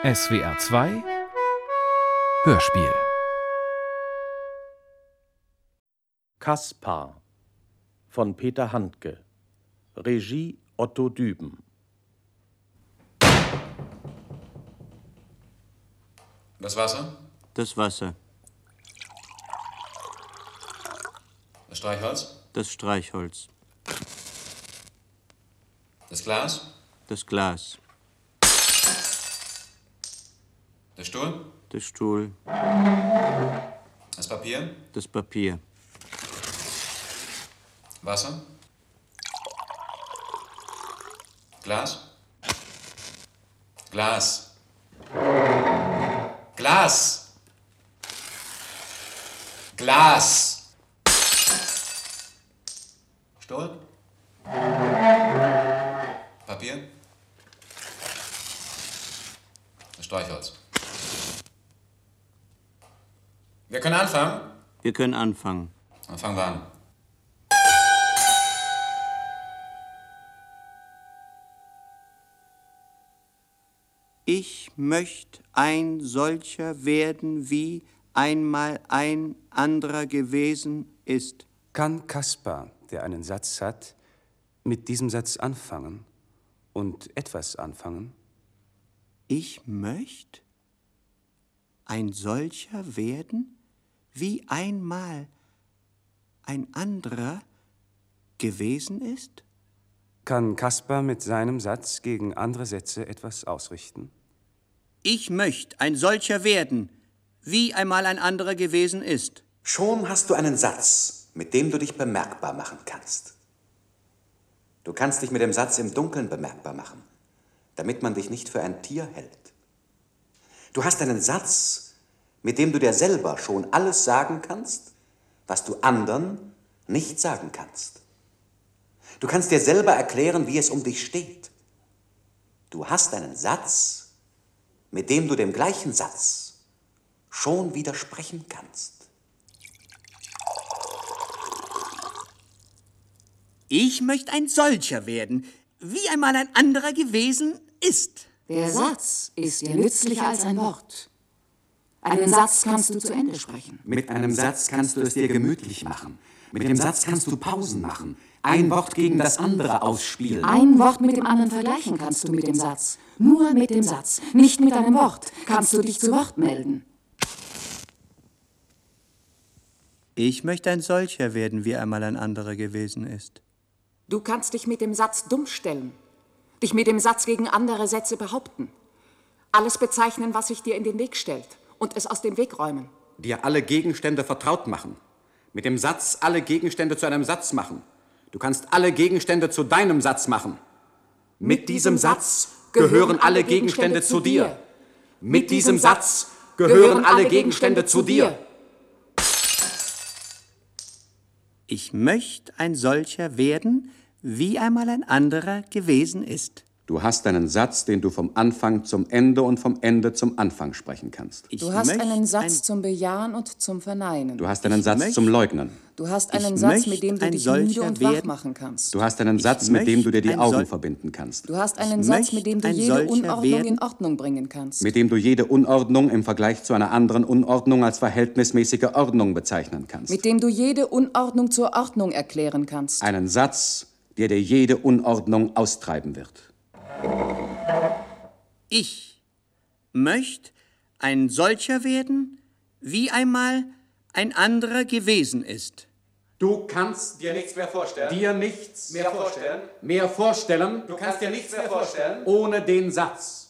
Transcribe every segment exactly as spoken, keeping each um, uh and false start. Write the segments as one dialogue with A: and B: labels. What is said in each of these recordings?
A: S W R zwei Hörspiel
B: Kaspar von Peter Handke. Regie Otto Düben.
C: Das Wasser?
D: Das Wasser.
C: Das Streichholz?
D: Das Streichholz.
C: Das Glas?
D: Das Glas.
C: Der Stuhl?
D: Der Stuhl.
C: Das Papier?
D: Das Papier.
C: Wasser? Glas? Glas. Glas. Glas. Stuhl? Papier? Das Streichholz. Wir können anfangen?
D: Wir können anfangen.
C: Dann fangen wir an.
D: Ich möcht ein solcher werden, wie einmal ein anderer gewesen ist.
E: Kann Kaspar, der einen Satz hat, mit diesem Satz anfangen und etwas anfangen?
D: Ich möcht ein solcher werden, wie einmal ein anderer gewesen ist?
E: Kann Kaspar mit seinem Satz gegen andere Sätze etwas ausrichten?
D: Ich möcht ein solcher werden, wie einmal ein anderer gewesen ist.
F: Schon hast du einen Satz, mit dem du dich bemerkbar machen kannst. Du kannst dich mit dem Satz im Dunkeln bemerkbar machen, damit man dich nicht für ein Tier hält. Du hast einen Satz, mit dem du dir selber schon alles sagen kannst, was du anderen nicht sagen kannst. Du kannst dir selber erklären, wie es um dich steht. Du hast einen Satz, mit dem du dem gleichen Satz schon widersprechen kannst.
D: Ich möcht ein solcher werden, wie einmal ein anderer gewesen ist.
G: Der Satz ist dir nützlicher als ein Wort. Einen Satz kannst du zu Ende sprechen.
F: Mit einem Satz kannst du es dir gemütlich machen. Mit dem Satz kannst du Pausen machen. Ein Wort gegen das andere ausspielen.
G: Ein Wort mit dem anderen vergleichen kannst du mit dem Satz. Nur mit dem Satz, nicht mit einem Wort, kannst du dich zu Wort melden.
D: Ich möchte ein solcher werden, wie einmal ein anderer gewesen ist.
G: Du kannst dich mit dem Satz dumm stellen, dich mit dem Satz gegen andere Sätze behaupten, alles bezeichnen, was sich dir in den Weg stellt und es aus dem Weg räumen.
F: Dir alle Gegenstände vertraut machen. Mit dem Satz alle Gegenstände zu einem Satz machen. Du kannst alle Gegenstände zu deinem Satz machen. Mit, Mit diesem Satz gehören alle Gegenstände zu dir. Mit diesem Satz gehören alle Gegenstände zu dir.
D: Ich möcht ein solcher werden, wie einmal ein anderer gewesen ist.
F: Du hast einen Satz, den du vom Anfang zum Ende und vom Ende zum Anfang sprechen kannst.
G: Du hast einen Satz zum Bejahen und zum Verneinen.
F: Du hast einen Satz zum Leugnen.
G: Du hast einen Satz, mit dem du dich müde und wach machen kannst.
F: Du hast einen Satz, mit dem du dir die Augen verbinden kannst.
G: Du hast einen Satz, mit dem du jede Unordnung in Ordnung bringen kannst.
F: Mit dem du jede Unordnung im Vergleich zu einer anderen Unordnung als verhältnismäßige Ordnung bezeichnen kannst.
G: Mit dem du jede Unordnung zur Ordnung erklären kannst.
F: Einen Satz, der dir jede Unordnung austreiben wird.
D: Ich möcht ein solcher werden, wie einmal ein anderer gewesen ist.
F: Du kannst dir nichts mehr vorstellen. Dir nichts mehr vorstellen. Mehr vorstellen. Du kannst dir nichts mehr vorstellen. Ohne den Satz.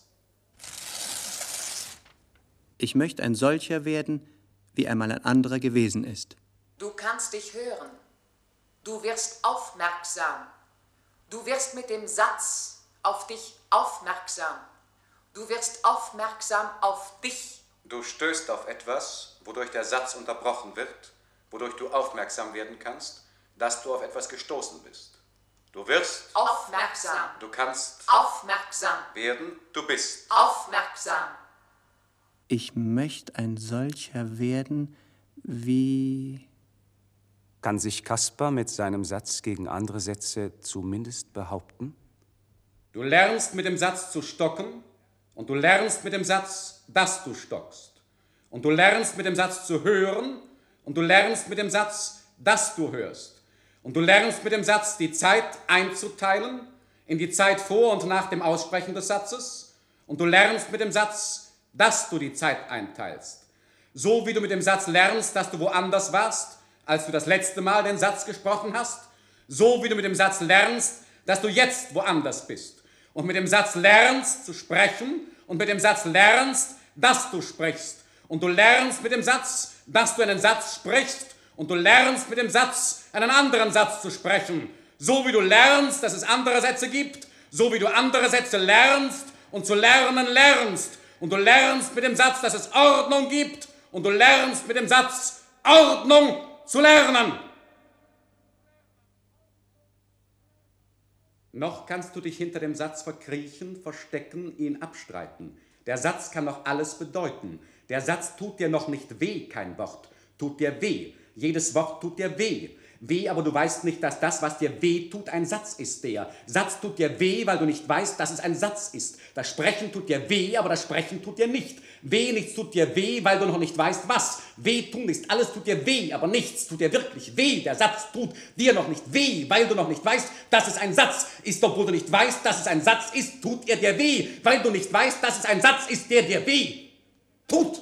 D: Ich möcht ein solcher werden, wie einmal ein anderer gewesen ist.
G: Du kannst dich hören. Du wirst aufmerksam. Du wirst mit dem Satz auf dich aufmerksam. Du wirst aufmerksam auf dich.
F: Du stößt auf etwas, wodurch der Satz unterbrochen wird, wodurch du aufmerksam werden kannst, dass du auf etwas gestoßen bist. Du wirst
G: aufmerksam.
F: Du kannst
G: aufmerksam
F: werden, du bist
G: aufmerksam.
D: Ich möcht ein solcher werden, wie...
E: Kann sich Kaspar mit seinem Satz gegen andere Sätze zumindest behaupten?
F: Du lernst mit dem Satz zu stocken,
H: Und du lernst mit dem Satz, dass du stockst. Und du lernst mit dem Satz zu hören. Und du lernst mit dem Satz, dass du hörst. Und du lernst mit dem Satz, die Zeit einzuteilen in die Zeit vor und nach dem Aussprechen des Satzes. Und du lernst mit dem Satz, dass du die Zeit einteilst. So wie du mit dem Satz lernst, dass du woanders warst, als du das letzte Mal den Satz gesprochen hast. So wie du mit dem Satz lernst, dass du jetzt woanders bist. Und mit dem Satz lernst zu sprechen und mit dem Satz lernst, dass du sprichst. Und du lernst mit dem Satz, dass du einen Satz sprichst und du lernst mit dem Satz, einen anderen Satz zu sprechen. So wie du lernst, dass es andere Sätze gibt, so wie du andere Sätze lernst und zu lernen lernst. Und du lernst mit dem Satz, dass es Ordnung gibt und du lernst mit dem Satz, Ordnung zu lernen. Noch kannst du dich hinter dem Satz verkriechen, verstecken, ihn abstreiten. Der Satz kann noch alles bedeuten. Der Satz tut dir noch nicht weh, kein Wort, tut dir weh. Jedes Wort tut dir weh. Weh, aber du weißt nicht, dass das, was dir weh tut, ein Satz ist. Der Satz tut dir weh, weil du nicht weißt, dass es ein Satz ist. Das Sprechen tut dir weh, aber das Sprechen tut dir nicht. Weh, nichts tut dir weh, weil du noch nicht weißt, was. Weh tun ist, alles tut dir weh, aber nichts tut dir wirklich weh. Der Satz tut dir noch nicht weh, weil du noch nicht weißt, dass es ein Satz ist. Obwohl du nicht weißt, dass es ein Satz ist, tut er dir weh, weil du nicht weißt, dass es ein Satz ist, der dir weh tut.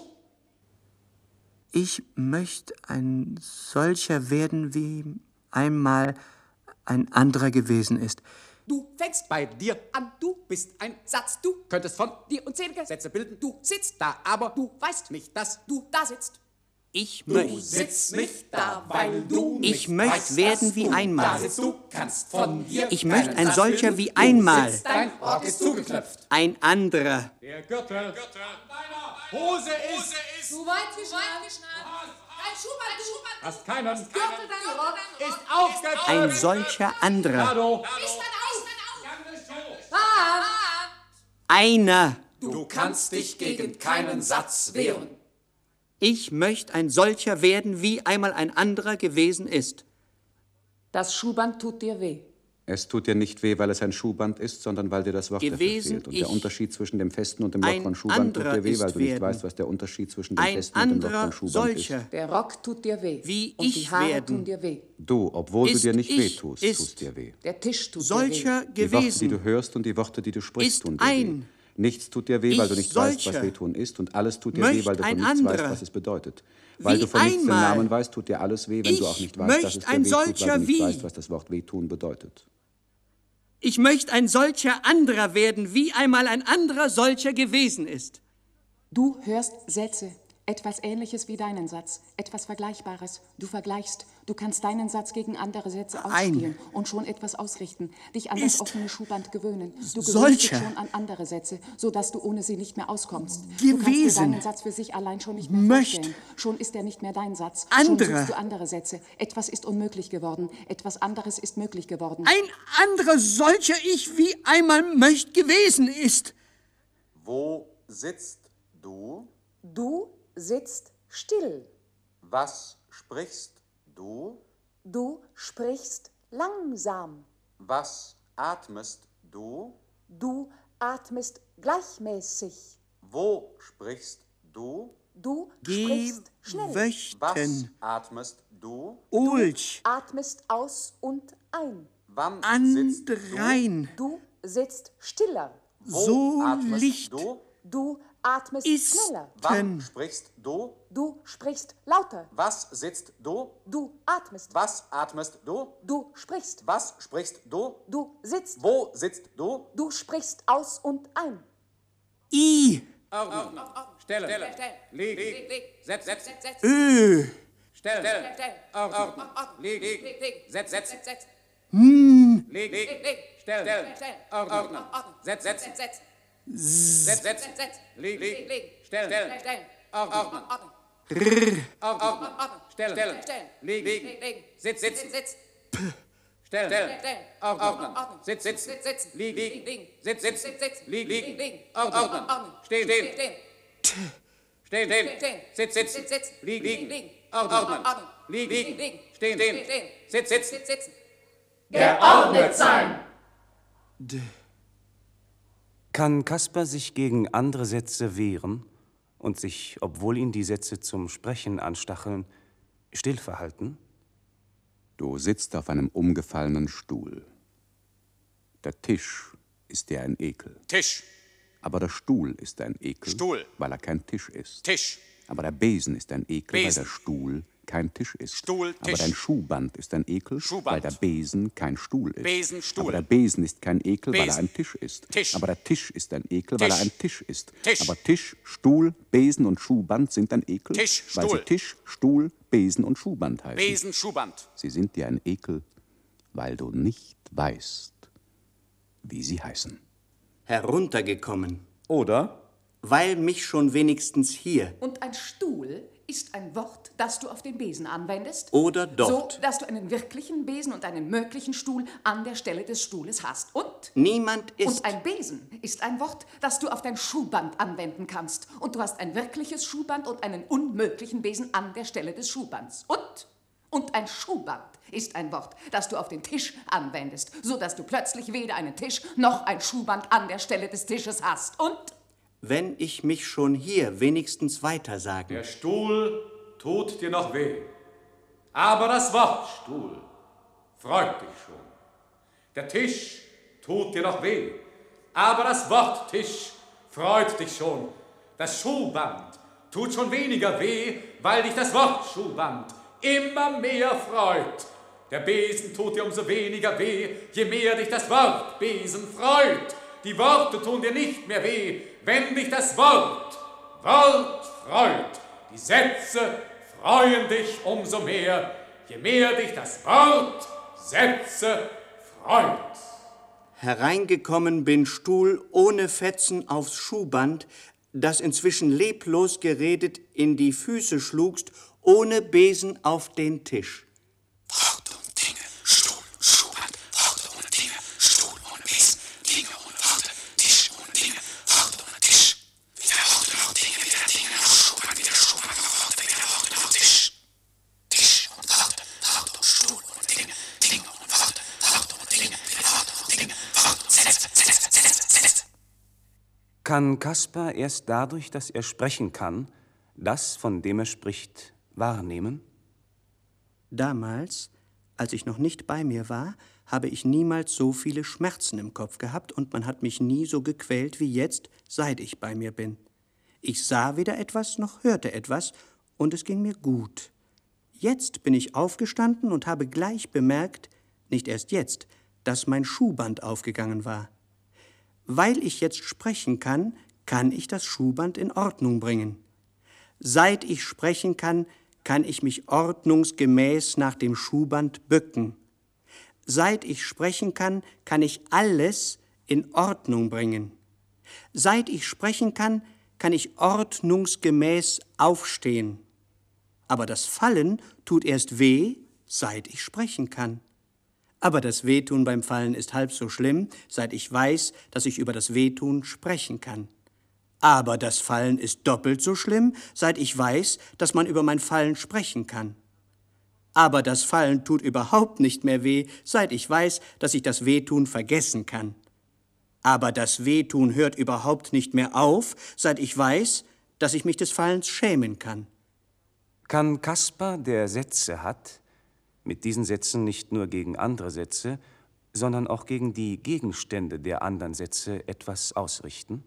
D: Ich möchte ein solcher werden, wie einmal ein anderer gewesen ist.
I: Du fängst bei dir an, du bist ein Satz, du könntest von dir unzählige Sätze bilden. Du sitzt da, aber du weißt nicht, dass du da sitzt.
D: Ich
I: Du
D: möchte.
I: sitzt nicht da, weil du
D: Ich
I: nicht
D: möchte
I: weißt,
D: werden
I: dass
D: wie
I: du
D: einmal.
I: Da sitzt. Du kannst von dir
D: Ich möchte
I: keinen
D: ein
I: Satz
D: solcher
I: bilden.
D: wie
I: Du
D: einmal.
I: sitzt, dein Rock ist zugeknöpft.
D: Ein anderer.
H: Der Gürtel, Hose ist,
G: Zu weit geschnallt. Dein Schuhband, du.
H: hast keinen,
G: Gürtel dein Rock.
H: ist aufgeknöpft.
D: Ein solcher anderer.
H: Hallo.
G: Bis dann auf.
D: Einer.
I: Du kannst dich gegen keinen Satz wehren.
D: Ich möchte ein solcher werden, wie einmal ein anderer gewesen ist.
G: Das Schuhband tut dir weh.
E: Es tut dir nicht weh, weil es ein Schuhband ist, sondern weil dir das Wort dafür
D: Gewesen
E: fehlt. Und
D: ich
E: der Unterschied zwischen dem festen und dem
D: ein
E: lockeren Schuhband tut
D: anderer
E: dir weh, weil
D: ist
E: du nicht
D: werden.
E: weißt, was der Unterschied zwischen dem
D: Ein
E: festen und dem
D: anderer
E: lockeren Schuhband
D: solcher.
E: ist.
G: Der Rock tut dir weh.
D: Wie
G: und die
D: ich
G: Haare
D: werden.
G: tun dir weh.
E: Du, obwohl
D: Ist
E: du dir nicht weh
D: ich,
E: tust,
D: ist
E: tust dir weh.
G: Der Tisch tut
D: Solcher
G: dir weh.
E: Die Worte, die
D: gewesen.
E: du hörst und die Worte, die du sprichst,
D: Ist
E: tun dir weh.
D: ein.
E: Nichts tut dir weh, weil du
D: Ich
E: nicht weißt, was
D: solcher.
E: wehtun ist. Und alles tut dir
D: Möcht
E: weh, weil du von
D: ein
E: nichts
D: anderer.
E: weißt, was es bedeutet. Weil
D: Wie
E: du von nichts den
D: einmal.
E: Namen weißt, tut dir alles weh, wenn
D: Ich
E: du auch nicht weißt, dass
D: möcht
E: es dir
D: ein
E: weh tut, weil
D: solcher
E: du nicht
D: wie.
E: weißt, was das Wort wehtun bedeutet.
D: Ich möchte ein solcher anderer werden, wie einmal ein anderer solcher gewesen ist.
J: Du hörst Sätze, etwas Ähnliches wie deinen Satz, etwas Vergleichbares. Du vergleichst, du kannst deinen Satz gegen andere Sätze ausspielen und schon etwas ausrichten, dich an das
D: Ist
J: offene Schuhband gewöhnen. Du gewöhnst
D: solcher.
J: dich schon an andere Sätze, sodass du ohne sie nicht mehr auskommst. Du kannst dir
D: Gewesen.
J: deinen Satz für sich allein schon nicht mehr
D: Möcht.
J: vorstellen. Schon ist er nicht mehr dein Satz.
D: Anderer.
J: Schon suchst du andere Sätze. Etwas ist unmöglich geworden, etwas anderes ist möglich geworden.
D: Ein anderer solcher ich, wie einmal möcht gewesen ist.
F: Wo sitzt du?
J: Du sitzt still.
F: Was sprichst du?
J: Du sprichst langsam.
F: Was atmest du?
J: Du atmest gleichmäßig.
F: Wo sprichst du?
J: Du sprichst schnell.
F: Was
D: Gewöchten.
F: atmest du?
D: Ulch.
J: Atmest aus und ein.
F: Wann sitzt
D: Andrein.
J: Du sitzt stiller.
F: du? Wo
D: So
F: atmest
D: Licht.
F: du?
J: Du atmest
D: Ist.
J: schneller.
F: Wann sprichst du?
J: Du sprichst lauter.
F: Was sitzt du?
J: Du atmest.
F: Was atmest du?
J: Du sprichst.
F: Was sprichst du?
J: Du sitzt.
F: Wo sitzt du?
J: Du sprichst aus und ein.
D: I.
H: Ordnung. Stellen. Liegen. Setz. Setz.
D: Ö.
H: Stellen. Ordnung. Liegen. Setz. Setz.
D: Hm.
H: Liegen. Stellen. Ordnung. Setz. Setz. Setz. Setz. Liegen. Stellen. Ordnung. Ordnung. Stellen. Liegen. Sitz. Sitz. Stellen. Ordnung. Sitz. Sitz. Liegen. Sitz. Sitz. Liegen. Ordnung. Stehen. Stehen. Sitz. Sitz. Liegen. Ordnung. Liegen. Stehen. Sitz. Sitz.
G: Geordnet sein.
D: D.
E: Kann Kaspar sich gegen andere Sätze wehren und sich, obwohl ihn die Sätze zum Sprechen anstacheln, still verhalten?
K: Du sitzt auf einem umgefallenen Stuhl. Der Tisch ist dir ein Ekel.
I: Tisch.
K: Aber der Stuhl ist ein Ekel,
I: Stuhl.
K: weil er kein Tisch ist.
I: Tisch.
K: Aber der Besen ist ein Ekel,
I: Besen.
K: weil der Stuhl kein Tisch ist.
I: Stuhl, Tisch.
K: Aber dein Schuhband ist ein Ekel,
I: Schuhband.
K: weil der Besen kein Stuhl ist.
I: Besen, Stuhl.
K: Aber der Besen ist kein Ekel, weil er
I: Besen.
K: ein Tisch ist.
I: Tisch.
K: Aber der Tisch ist ein Ekel, weil
I: Tisch.
K: er ein Tisch ist.
I: Tisch.
K: Aber Tisch, Stuhl, Besen und Schuhband sind ein Ekel,
I: Tisch,
K: weil
I: Stuhl.
K: sie Tisch, Stuhl, Besen und Schuhband heißen.
I: Besen, Schuhband.
K: Sie sind dir ein Ekel, weil du nicht weißt, wie sie heißen.
D: Heruntergekommen.
B: Oder?
D: Weil mich schon wenigstens hier.
J: Und ein Stuhl ist ein Wort, das du auf den Besen anwendest.
D: Oder dort.
J: So, dass du einen wirklichen Besen und einen möglichen Stuhl an der Stelle des Stuhles hast. Und?
D: Niemand ist...
J: Und ein Besen ist ein Wort, das du auf dein Schuhband anwenden kannst. Und du hast ein wirkliches Schuhband und einen unmöglichen Besen an der Stelle des Schuhbands. Und? Und ein Schuhband ist ein Wort, das du auf den Tisch anwendest, so dass du plötzlich weder einen Tisch noch ein Schuhband an der Stelle des Tisches hast. Und?
D: Wenn ich mich schon hier wenigstens weitersagen.
H: Der Stuhl tut dir noch weh, aber das Wort Stuhl freut dich schon. Der Tisch tut dir noch weh, aber das Wort Tisch freut dich schon. Das Schuhband tut schon weniger weh, weil dich das Wort Schuhband immer mehr freut. Der Besen tut dir umso weniger weh, je mehr dich das Wort Besen freut. Die Worte tun dir nicht mehr weh, wenn dich das Wort, Wort freut. Die Sätze freuen dich umso mehr, je mehr dich das Wort, Sätze freut.
D: Hereingekommen bin Stuhl ohne Fetzen aufs Schuhband, das inzwischen leblos geredet in die Füße schlugst, ohne Besen auf den Tisch.
L: Worte und Dinge, Stuhl, Schuhband, Worte ohne Dinge, Stuhl ohne Besen, Dinge ohne Worte, Tisch ohne Dinge, Worte ohne Tisch. Wieder Worte noch Dinge, wieder Dinge noch Schuhband, wieder Schuhband noch Worte, wieder Worte noch Tisch. Tisch und Worte, Worte und Stuhl ohne Dinge, Dinge ohne Worte, Worte ohne Dinge, wieder Worte noch Dinge, Worte und Sätze, Sätze, Sätze, Sätze.
E: Kann Kaspar erst dadurch, dass er sprechen kann, das, von dem er spricht, wahrnehmen?
D: Damals, als ich noch nicht bei mir war, habe ich niemals so viele Schmerzen im Kopf gehabt und man hat mich nie so gequält wie jetzt, seit ich bei mir bin. Ich sah weder etwas noch hörte etwas und es ging mir gut. Jetzt bin ich aufgestanden und habe gleich bemerkt, nicht erst jetzt, dass mein Schuhband aufgegangen war. Weil ich jetzt sprechen kann, kann ich das Schuhband in Ordnung bringen. Seit ich sprechen kann, kann ich mich ordnungsgemäß nach dem Schuhband bücken. Seit ich sprechen kann, kann ich alles in Ordnung bringen. Seit ich sprechen kann, kann ich ordnungsgemäß aufstehen. Aber das Fallen tut erst weh, seit ich sprechen kann. Aber das Wehtun beim Fallen ist halb so schlimm, seit ich weiß, dass ich über das Wehtun sprechen kann. Aber das Fallen ist doppelt so schlimm, seit ich weiß, dass man über mein Fallen sprechen kann. Aber das Fallen tut überhaupt nicht mehr weh, seit ich weiß, dass ich das Wehtun vergessen kann. Aber das Wehtun hört überhaupt nicht mehr auf, seit ich weiß, dass ich mich des Fallens schämen kann.
E: Kann Kaspar, der Sätze hat, mit diesen Sätzen nicht nur gegen andere Sätze, sondern auch gegen die Gegenstände der anderen Sätze etwas ausrichten?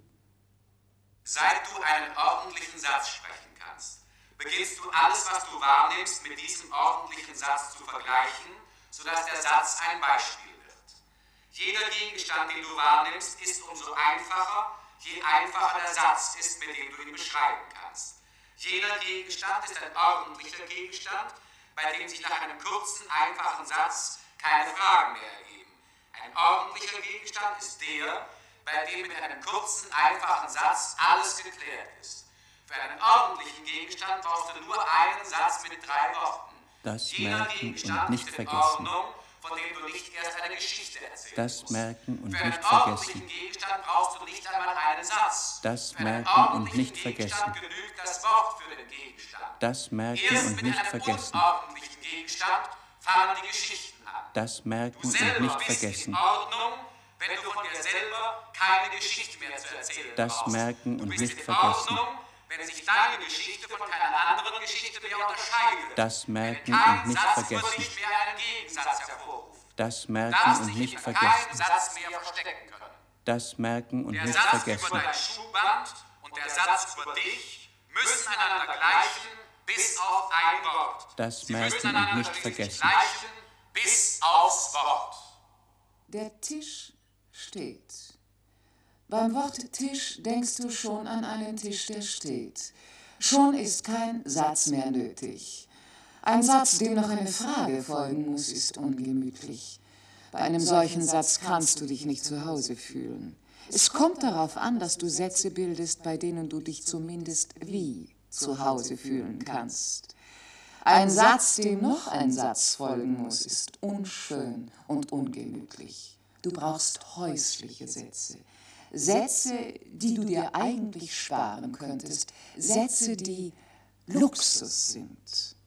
C: Seit du einen ordentlichen Satz sprechen kannst, beginnst du alles, was du wahrnimmst, mit diesem ordentlichen Satz zu vergleichen, sodass der Satz ein Beispiel wird. Jeder Gegenstand, den du wahrnimmst, ist umso einfacher, je einfacher der Satz ist, mit dem du ihn beschreiben kannst. Jeder Gegenstand ist ein ordentlicher Gegenstand, bei dem sich nach einem kurzen, einfachen Satz keine Fragen mehr ergeben. Ein ordentlicher Gegenstand ist der, bei dem mit einem kurzen, einfachen Satz alles geklärt ist. Für einen ordentlichen Gegenstand brauchst du nur einen Satz mit drei Worten.
D: Das
C: Jeder
D: merken
C: Gegenstand
D: und nicht
C: ist in
D: vergessen.
C: Ordnung, von dem du nicht erst eine Geschichte erzählst.
D: Das merken und
C: Für einen
D: nicht vergessen.
C: ordentlichen Gegenstand brauchst du nicht einmal einen Satz.
D: Das
C: Für einen
D: merken und
C: ordentlichen
D: nicht vergessen.
C: Gegenstand genügt das Wort für den Gegenstand.
D: Das merken
C: Erst
D: und
C: mit
D: nicht
C: einem
D: vergessen.
C: unordentlichen Gegenstand fangen die Geschichten an.
D: Das merken
C: Du
D: und
C: selber
D: nicht
C: bist
D: vergessen.
C: in Ordnung, wenn du von dir selber keine Geschichte mehr zu erzählen
D: Das
C: brauchst.
D: merken
C: Du
D: und
C: bist
D: nicht
C: in
D: vergessen.
C: Ordnung, wenn sich deine Geschichte von keiner anderen Geschichte mehr unterscheidet.
D: Das merken
C: Kein
D: und nicht
C: Satz wird
D: vergessen.
C: nicht mehr einen Gegensatz hervorrufen.
D: Das
C: Du
D: merken
C: darfst
D: und
C: dich
D: nicht
C: in
D: vergessen.
C: keinem Satz mehr verstecken können.
D: Das merken und
C: Der
D: nicht
C: Satz
D: vergessen.
C: über dein Schuhband und der Satz über dich müssen einander gleichen, bis auf ein Wort.
D: Das
C: Sie
D: merken
C: müssen
D: und
C: einander
D: nicht
C: schließlich
D: vergessen.
C: gleichen, bis aufs Wort.
J: Der Tisch steht. Beim Wort Tisch denkst du schon an einen Tisch, der steht. Schon ist kein Satz mehr nötig. Ein Satz, dem noch eine Frage folgen muss, ist ungemütlich. Bei einem solchen Satz kannst du dich nicht zu Hause fühlen. Es kommt darauf an, dass du Sätze bildest, bei denen du dich zumindest wie zu Hause fühlen kannst. Ein Satz, dem noch ein Satz folgen muss, ist unschön und ungemütlich. Du brauchst häusliche Sätze. Sätze, die du dir eigentlich sparen könntest. Sätze, die Luxus sind.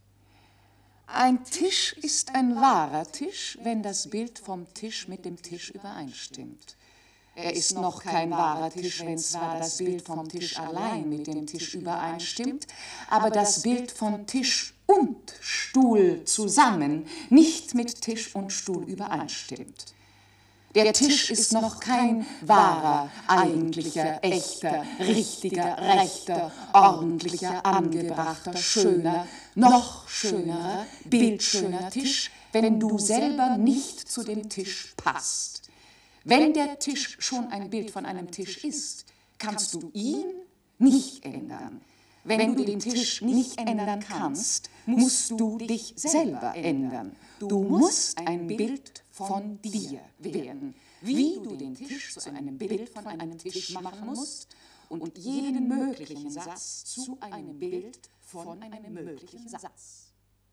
J: Ein Tisch ist ein wahrer Tisch, wenn das Bild vom Tisch mit dem Tisch übereinstimmt. Er ist noch kein wahrer Tisch, wenn zwar das Bild vom Tisch allein mit dem Tisch übereinstimmt, aber das Bild von Tisch und Stuhl zusammen nicht mit Tisch und Stuhl übereinstimmt. Der Tisch ist noch kein wahrer, eigentlicher, echter, richtiger, rechter, ordentlicher, angebrachter, schöner, noch schönerer, bildschöner Tisch, wenn du selber nicht zu dem Tisch passt. Wenn der Tisch schon ein Bild von einem Tisch ist, kannst du ihn nicht ändern. Wenn du den Tisch nicht ändern kannst, musst du dich selber ändern. Du musst ein Bild von dir werden. Wie du den Tisch zu einem Bild von einem Tisch machen musst und jeden möglichen Satz zu einem Bild von einem möglichen Satz.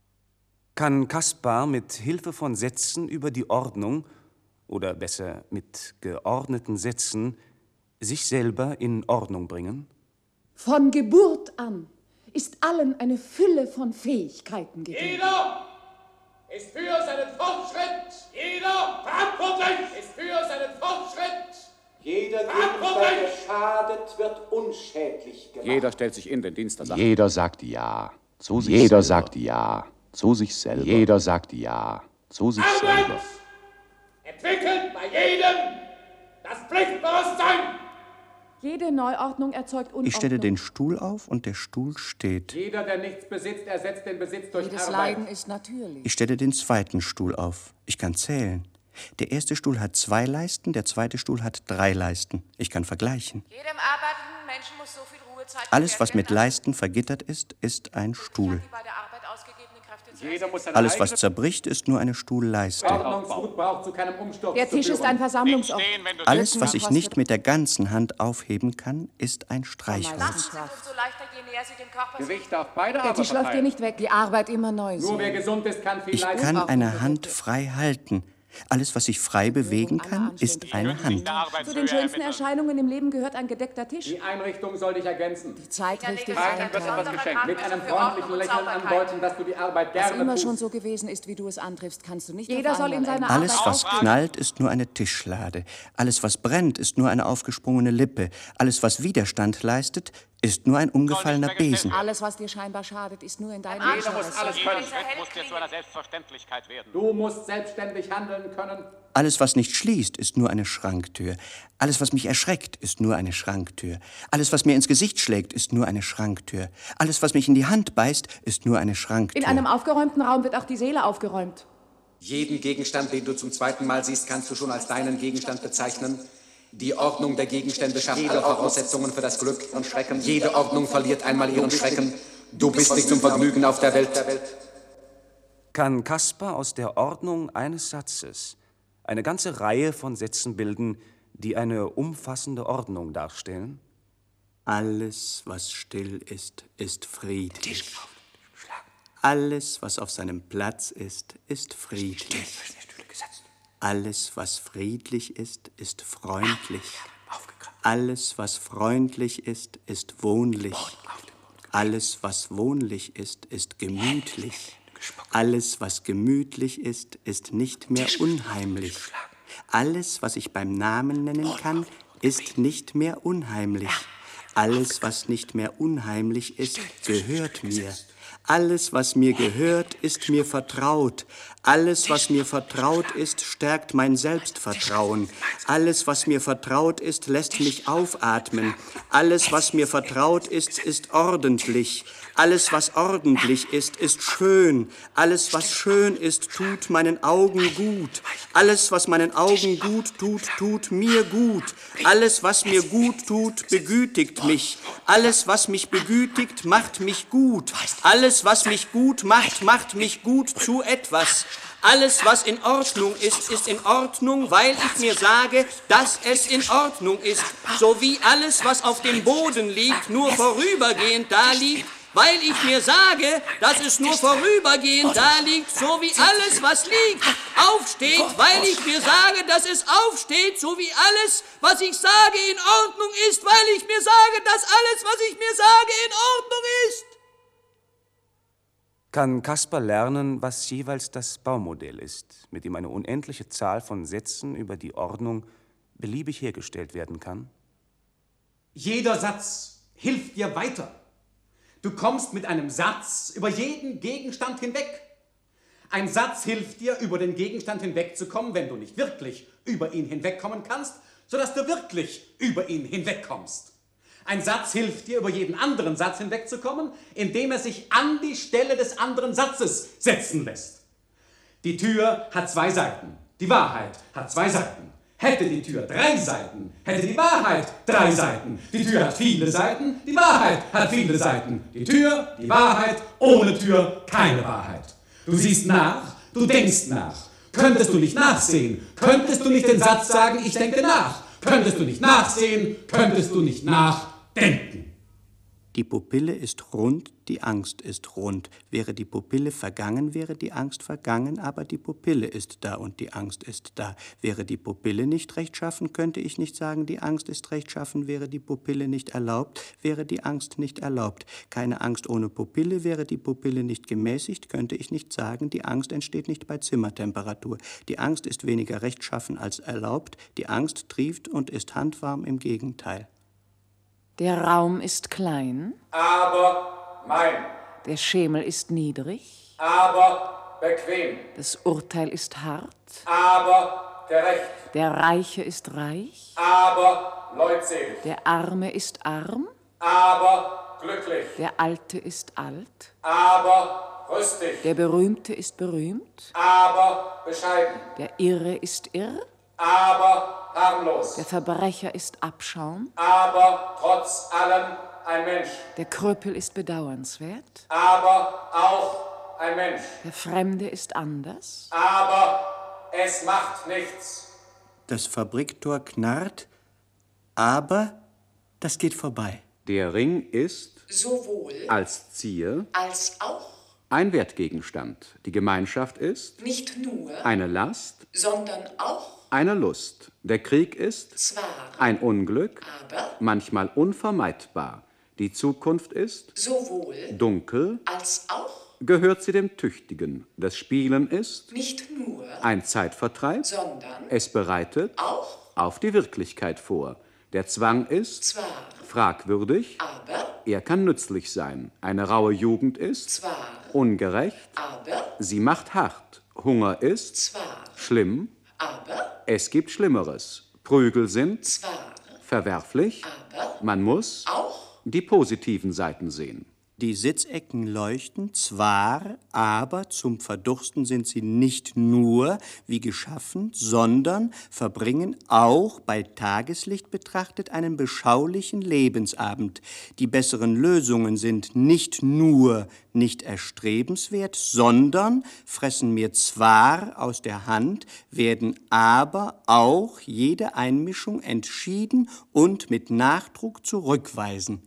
E: Kann Kaspar mit Hilfe von Sätzen über die Ordnung, oder besser mit geordneten Sätzen, sich selber in Ordnung bringen?
J: Von Geburt an ist allen eine Fülle von Fähigkeiten gegeben.
M: Jeder ist für seinen Fortschritt. Jeder verantwortlich ist für seinen Fortschritt.
B: Jeder Gegenstand, der schadet, wird unschädlich gemacht.
H: Jeder stellt sich in den Dienst der Sache.
K: Jeder sagt Ja zu sich Jeder selber. sagt Ja zu sich selber. Jeder sagt Ja zu sich
M: Arbeit
K: selber.
M: entwickelt bei jedem das Pflichtbewusstsein.
J: Jede Neuordnung erzeugt Unordnung.
D: Ich stelle den Stuhl auf und der Stuhl steht.
H: Jeder, der nichts besitzt, ersetzt den Besitz durch
J: Jedes
H: Arbeit.
J: Leiden ist natürlich.
D: Ich stelle den zweiten Stuhl auf. Ich kann zählen. Der erste Stuhl hat zwei Leisten, der zweite Stuhl hat drei Leisten. Ich kann vergleichen.
G: Jedem arbeitenden Menschen muss so viel Ruhezeit
D: Alles, was mit Leisten vergittert ist, ist ein Stuhl.
G: bei der Arbeit ausgegebene Kräfte zu
H: Jeder muss seine
D: Alles, was
H: eigene
D: zerbricht, ist nur eine Stuhlleiste.
H: Ordnungswut braucht zu keinem Umsturz
J: Der
H: zu
J: Tisch ist
H: führen.
J: ein Versammlungsort.
D: Alles, was ich nicht mit der ganzen Hand aufheben kann, ist ein Streichholz.
G: umso leichter, je näher sie dem Körper sind.
H: Gewicht auf beide
J: Der
H: Arme
J: Tisch läuft dir
H: verteilen.
J: nicht weg, die Arbeit immer neu.
H: Nur wer gesund ist, kann viel
D: Ich
H: leisten.
D: kann eine Hand frei halten. Alles, was ich frei bewegen kann, ist eine Hand.
J: Zu den schönsten Erscheinungen im Leben gehört ein gedeckter Tisch.
H: Die Einrichtung soll dich ergänzen.
J: Die Zeit richtig
H: Keinem wird etwas geschenkt. Mit einem freundlichen Lächeln andeuten, dass du die Arbeit
J: Was
H: gerne
J: immer
H: tust.
J: schon so gewesen ist, wie du es antriffst, kannst du nicht
G: Jeder
J: auf
G: soll in
J: einmal
G: seiner
J: ändern.
D: Alles, was knallt, ist nur eine Tischlade. Alles, was brennt, ist nur eine aufgesprungene Lippe. Alles, was Widerstand leistet, ist nur ein umgefallener Besen.
J: Alles, was dir scheinbar schadet, ist nur in deinem
H: Jeder muss alles können.
C: muss dir zu einer Selbstverständlichkeit werden.
H: Du musst selbstständig handeln können.
D: Alles, was nicht schließt, ist nur eine Schranktür. Alles, was mich erschreckt, ist nur eine Schranktür. Alles, was mir ins Gesicht schlägt, ist nur eine Schranktür. Alles, was mich in die Hand beißt, ist nur eine Schranktür.
J: In einem aufgeräumten Raum wird auch die Seele aufgeräumt.
F: Jeden Gegenstand, den du zum zweiten Mal siehst, kannst du schon als deinen Gegenstand bezeichnen. Die Ordnung der Gegenstände schafft alle Voraussetzungen für das Glück und Schrecken. Jede Ordnung verliert einmal ihren Schrecken. Du bist nicht zum Vergnügen auf der Welt.
E: Kann Kaspar aus der Ordnung eines Satzes eine ganze Reihe von Sätzen bilden, die eine umfassende Ordnung darstellen?
D: Alles, was still ist, ist friedlich. Alles, was auf seinem Platz ist, ist friedlich. Alles, was friedlich ist, ist freundlich. Alles, was freundlich ist, ist wohnlich. Alles, was wohnlich ist, ist gemütlich. Alles, was gemütlich ist, ist nicht mehr unheimlich. Alles, was ich beim Namen nennen kann, ist nicht mehr unheimlich. Alles, was nicht mehr unheimlich ist, gehört mir. Alles, was mir gehört, ist mir vertraut. Alles, was mir vertraut ist, stärkt mein Selbstvertrauen. Alles, was mir vertraut ist, lässt mich aufatmen. Alles, was mir vertraut ist, ist ordentlich. Alles, was ordentlich ist, ist schön. Alles, was schön ist, tut meinen Augen gut. Alles, was meinen Augen gut tut, tut mir gut. Alles, was mir gut tut, begütigt mich. Alles, was mich begütigt, macht mich gut. Alles, was mich gut macht, macht mich gut zu etwas. Alles, was in Ordnung ist, ist in Ordnung, weil ich mir sage, dass es in Ordnung ist. So wie alles, was auf dem Boden liegt, nur vorübergehend da liegt, weil ich mir sage, dass es nur vorübergehend da liegt, so wie alles, was liegt, aufsteht, weil ich mir sage, dass es aufsteht, so wie alles, was ich sage, in Ordnung ist, weil ich mir sage, dass alles, was ich mir sage, in Ordnung ist.
E: Kann Caspar lernen, was jeweils das Baumodell ist, mit dem eine unendliche Zahl von Sätzen über die Ordnung beliebig hergestellt werden kann?
I: Jeder Satz hilft dir weiter. Du kommst mit einem Satz über jeden Gegenstand hinweg. Ein Satz hilft dir, über den Gegenstand hinwegzukommen, wenn du nicht wirklich über ihn hinwegkommen kannst, sodass du wirklich über ihn hinwegkommst. Ein Satz hilft dir, über jeden anderen Satz hinwegzukommen, indem er sich an die Stelle des anderen Satzes setzen lässt. Die Tür hat zwei Seiten. Die Wahrheit hat zwei Seiten. Hätte die Tür drei Seiten, hätte die Wahrheit drei Seiten. Die Tür hat viele Seiten, die Wahrheit hat viele Seiten. Die Tür, die Wahrheit, ohne Tür keine Wahrheit. Du siehst nach, du denkst nach. Könntest du nicht nachsehen, könntest du nicht den Satz sagen, ich denke nach. Könntest du nicht nachsehen, könntest du nicht nachdenken.
D: Die Pupille ist rund, die Angst ist rund. Wäre die Pupille vergangen, wäre die Angst vergangen, aber die Pupille ist da und die Angst ist da. Wäre die Pupille nicht rechtschaffen, könnte ich nicht sagen, die Angst ist rechtschaffen. Wäre die Pupille nicht erlaubt, wäre die Angst nicht erlaubt. Keine Angst ohne Pupille, wäre die Pupille nicht gemäßigt, könnte ich nicht sagen, die Angst entsteht nicht bei Zimmertemperatur. Die Angst ist weniger rechtschaffen als erlaubt. Die Angst trieft und ist handwarm im Gegenteil.
G: Der Raum ist klein.
M: Aber mein.
G: Der Schemel ist niedrig.
M: Aber bequem.
G: Das Urteil ist hart.
M: Aber gerecht.
G: Der Reiche ist reich.
M: Aber leutselig.
G: Der Arme ist arm.
M: Aber glücklich.
G: Der Alte ist alt.
M: Aber rüstig.
G: Der Berühmte ist berühmt.
M: Aber bescheiden.
G: Der Irre ist irr.
M: Aber harmlos.
G: Der Verbrecher ist Abschaum.
M: Aber trotz allem ein Mensch.
G: Der Kröpel ist bedauernswert.
M: Aber auch ein Mensch.
G: Der Fremde ist anders.
M: Aber es macht nichts.
D: Das Fabriktor knarrt, aber das geht vorbei.
K: Der Ring ist
G: sowohl
K: als Zier
G: als auch
K: ein Wertgegenstand. Die Gemeinschaft ist
G: nicht nur
K: eine Last,
G: sondern auch
K: eine Lust. Der Krieg ist
G: zwar
K: ein Unglück,
G: aber
K: manchmal unvermeidbar. Die Zukunft ist
G: sowohl
K: dunkel,
G: als auch
K: gehört sie dem Tüchtigen. Das Spielen ist
G: nicht nur
K: ein Zeitvertreib,
G: sondern
K: es bereitet
G: auch
K: auf die Wirklichkeit vor. Der Zwang ist
G: zwar
K: fragwürdig,
G: aber
K: er kann nützlich sein. Eine raue Jugend ist
G: zwar
K: ungerecht,
G: aber
K: sie macht hart. Hunger ist
G: zwar
K: schlimm,
G: aber
K: es gibt Schlimmeres. Prügel sind
G: zwar
K: verwerflich,
G: aber
K: man muss
G: auch
K: die positiven Seiten sehen.
D: Die Sitzecken leuchten zwar, aber zum Verdursten sind sie nicht nur wie geschaffen, sondern verbringen auch bei Tageslicht betrachtet einen beschaulichen Lebensabend. Die besseren Lösungen sind nicht nur nicht erstrebenswert, sondern fressen mir zwar aus der Hand, werden aber auch jede Einmischung entschieden und mit Nachdruck zurückweisen.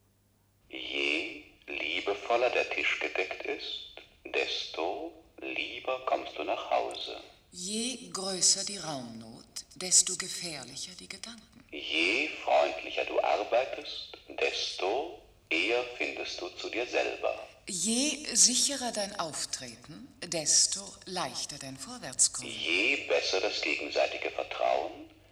N: Je liebevoller der Tisch gedeckt ist, desto lieber kommst du nach Hause.
O: Je größer die Raumnot, desto gefährlicher die Gedanken.
N: Je freundlicher du arbeitest, desto eher findest du zu dir selber.
O: Je sicherer dein Auftreten, desto leichter dein Vorwärtskommen.
N: Je besser das gegenseitige Vertrauen,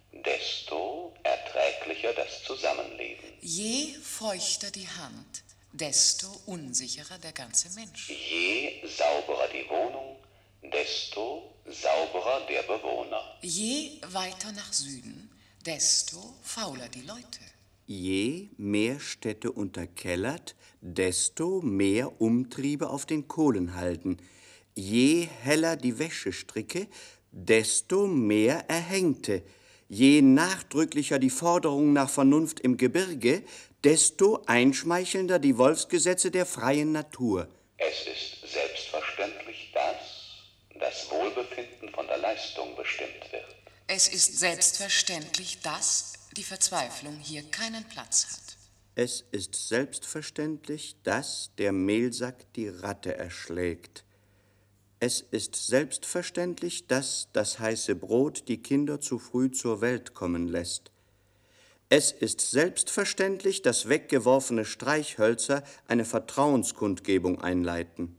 N: desto erträglicher das Zusammenleben.
O: Je feuchter die Hand, desto unsicherer der ganze Mensch.
N: Je sauberer die Wohnung, desto sauberer der Bewohner.
O: Je weiter nach Süden, desto fauler die Leute.
D: Je mehr Städte unterkellert, desto mehr Umtriebe auf den Kohlenhalden. Je heller die Wäschestricke, desto mehr Erhängte. Je nachdrücklicher die Forderung nach Vernunft im Gebirge, desto einschmeichelnder die Wolfsgesetze der freien Natur.
N: Es ist selbstverständlich, dass das Wohlbefinden von der Leistung bestimmt wird.
O: Es ist selbstverständlich, dass die Verzweiflung hier keinen Platz hat.
D: Es ist selbstverständlich, dass der Mehlsack die Ratte erschlägt. Es ist selbstverständlich, dass das heiße Brot die Kinder zu früh zur Welt kommen lässt. Es ist selbstverständlich, dass weggeworfene Streichhölzer eine Vertrauenskundgebung einleiten.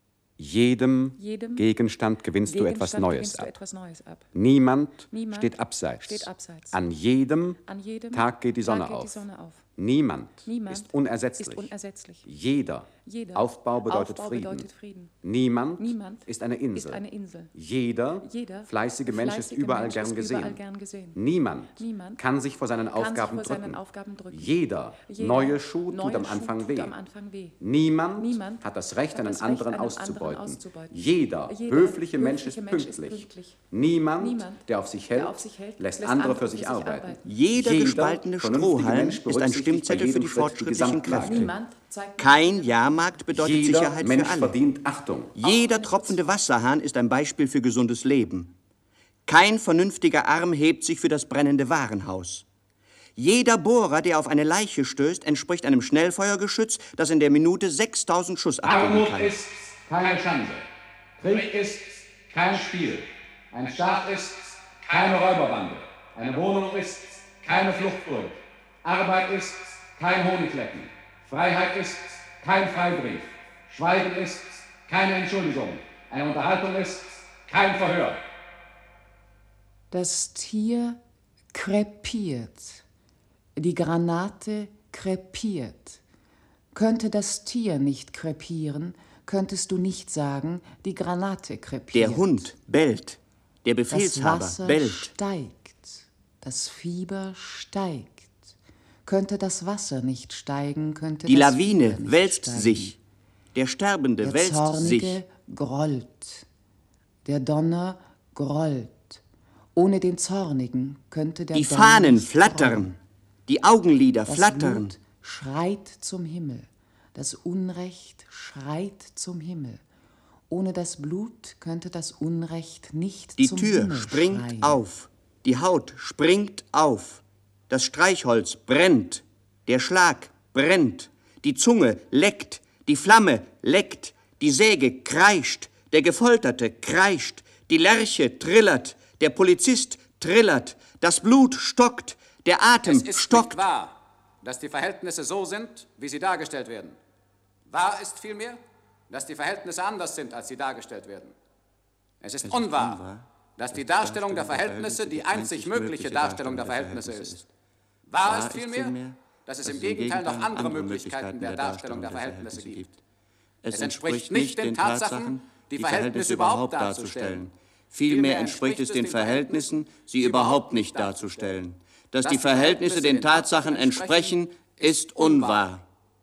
K: Jedem,
P: Jedem
K: Gegenstand gewinnst
P: Gegenstand
K: du etwas Neues
P: gewinnst du
K: ab.
P: etwas Neues ab.
K: Niemand,
P: Niemand
K: steht, abseits.
P: steht abseits.
K: An jedem,
P: An jedem
K: Tag geht die Sonne,
P: Tag geht
K: auf.
P: die Sonne auf.
K: Niemand,
P: Niemand
K: ist, unersetzlich.
P: ist unersetzlich.
K: Jeder,
P: Jeder
K: Aufbau, bedeutet,
P: Aufbau
K: Frieden.
P: bedeutet Frieden.
K: Niemand,
P: Niemand
K: ist eine Insel.
P: ist eine Insel.
K: Jeder,
P: Jeder
K: fleißige Mensch ist
P: fleißige
K: überall,
P: Mensch
K: gern,
P: ist
K: gesehen.
P: überall gern gesehen.
K: Niemand,
P: Niemand
K: kann sich vor seinen,
P: kann sich
K: Aufgaben,
P: vor
K: drücken.
P: seinen Aufgaben drücken.
K: Jeder,
P: Jeder
K: neue Schuh tut
P: neue
K: am
P: Schuh
K: Anfang
P: tut
K: weh.
P: am Anfang weh.
K: Niemand,
P: Niemand
K: hat das Recht,
P: hat
K: einen
P: das Recht,
K: anderen,
P: einen
K: auszubeuten.
P: anderen auszubeuten.
K: Jeder,
P: Jeder
K: höfliche Mensch ist
P: höfliche
K: pünktlich.
P: Mensch ist pünktlich.
K: Niemand,
P: Niemand,
K: der auf sich hält,
P: der auf sich hält,
K: lässt,
P: lässt
K: andere
P: andere
K: für sich arbeiten.
P: arbeiten.
D: Jeder gespaltene
K: vernünftige
D: Strohhalm
K: Mensch
D: ist ein
K: berücksichtigt
D: Stimmzettel
K: bei
D: für
K: jedem
D: die
K: Schritt
D: fortschrittlichen
K: Gesamtlage.
D: Kräfte.
P: Niemand zeigt
D: Kein Jahrmarkt bedeutet
K: Jeder
D: Sicherheit
K: Mensch
D: für alle.
K: verdient Achtung.
D: Jeder tropfende Wasserhahn ist ein Beispiel für gesundes Leben. Kein vernünftiger Arm hebt sich für das brennende Warenhaus. Jeder Bohrer, der auf eine Leiche stößt, entspricht einem Schnellfeuergeschütz, das in der Minute sechstausend Schuss abgeben
H: Armut
D: kann.
H: ist keine Schande. Krieg ist kein Spiel. Ein Staat ist keine Räuberbande. Eine Wohnung ist keine Fluchtburg. Arbeit ist kein Honiglecken. Freiheit ist kein Freibrief. Schweigen ist keine Entschuldigung. Eine Unterhaltung ist kein Verhör.
O: Das Tier krepiert. Die Granate krepiert. Könnte das Tier nicht krepieren, könntest du nicht sagen, die Granate krepiert.
D: Der Hund bellt. Der Befehlshaber
O: das Wasser
D: bellt.
O: steigt. Das Fieber steigt. Könnte das Wasser nicht steigen, könnte
D: Die
O: das
D: Lawine
O: Fieber nicht
D: wälzt
O: steigen.
D: sich. Der Sterbende
O: Der
D: wälzt
O: Zornige
D: sich.
O: grollt. Der Donner grollt. Ohne den Zornigen könnte der
D: Die
O: Donner
D: Fahnen
O: nicht
D: flattern.
O: grollen.
D: Die Augenlider
O: Das
D: flattern.
O: Blut schreit zum Himmel. Das Unrecht schreit zum Himmel. Ohne das Blut könnte das Unrecht nicht
D: Die
O: zum
D: Tür
O: Himmel
D: springt
O: schreien.
D: auf. Die Haut springt auf. Das Streichholz brennt. Der Schlag brennt. Die Zunge leckt. Die Flamme leckt. Die Säge kreischt. Der Gefolterte kreischt. Die Lerche trillert. Der Polizist trillert. Das Blut stockt. Der Atem
H: Es ist
D: stockt.
H: nicht wahr, dass die Verhältnisse so sind, wie sie dargestellt werden. Wahr ist vielmehr, dass die Verhältnisse anders sind, als sie dargestellt werden. Es ist unwahr, dass die Darstellung der Verhältnisse die einzig mögliche Darstellung der Verhältnisse ist. Wahr ist vielmehr, dass es im Gegenteil noch andere Möglichkeiten der Darstellung der Verhältnisse gibt. Es entspricht nicht den Tatsachen, die Verhältnisse überhaupt darzustellen.
D: Vielmehr entspricht es den Verhältnissen, sie überhaupt nicht darzustellen. Dass die Verhältnisse den Tatsachen entsprechen, ist unwahr.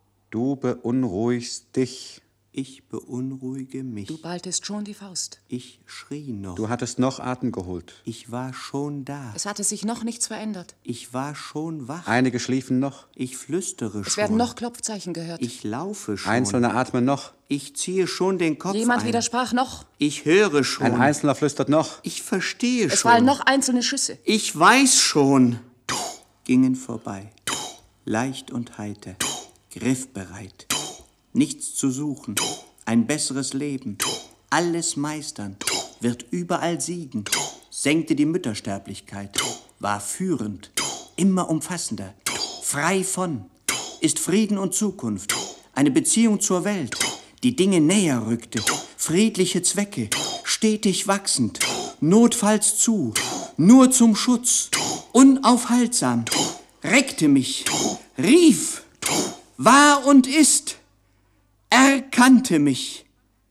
K: Du beunruhigst dich.
D: Ich beunruhige mich.
O: Du baltest schon die Faust.
D: Ich schrie noch.
K: Du hattest noch Atem geholt.
D: Ich war schon da.
O: Es hatte sich noch nichts verändert.
D: Ich war schon wach.
K: Einige schliefen noch.
D: Ich flüstere
O: Es
D: schon.
O: werden noch Klopfzeichen gehört.
D: Ich laufe schon.
K: Einzelne atmen noch.
D: Ich ziehe schon den Kopf
O: Jemand
D: ein.
O: widersprach noch.
D: Ich höre schon.
K: Ein Einzelner flüstert noch.
D: Ich verstehe
O: Es
D: schon.
O: fallen noch einzelne Schüsse.
D: Ich weiß schon. Du. Gingen vorbei. Du. Leicht und heiter. Du. Griffbereit. Du. Nichts zu suchen. Du. Ein besseres Leben. Du. Alles meistern. Du. Wird überall siegen. Du. Senkte die Müttersterblichkeit. Du. War führend. Du. Immer umfassender. Du. Frei von. Du. Ist Frieden und Zukunft. Du. Eine Beziehung zur Welt. Du. die Dinge näher rückte, friedliche Zwecke, stetig wachsend, notfalls zu, nur zum Schutz, unaufhaltsam, reckte mich, rief, war und ist, erkannte mich.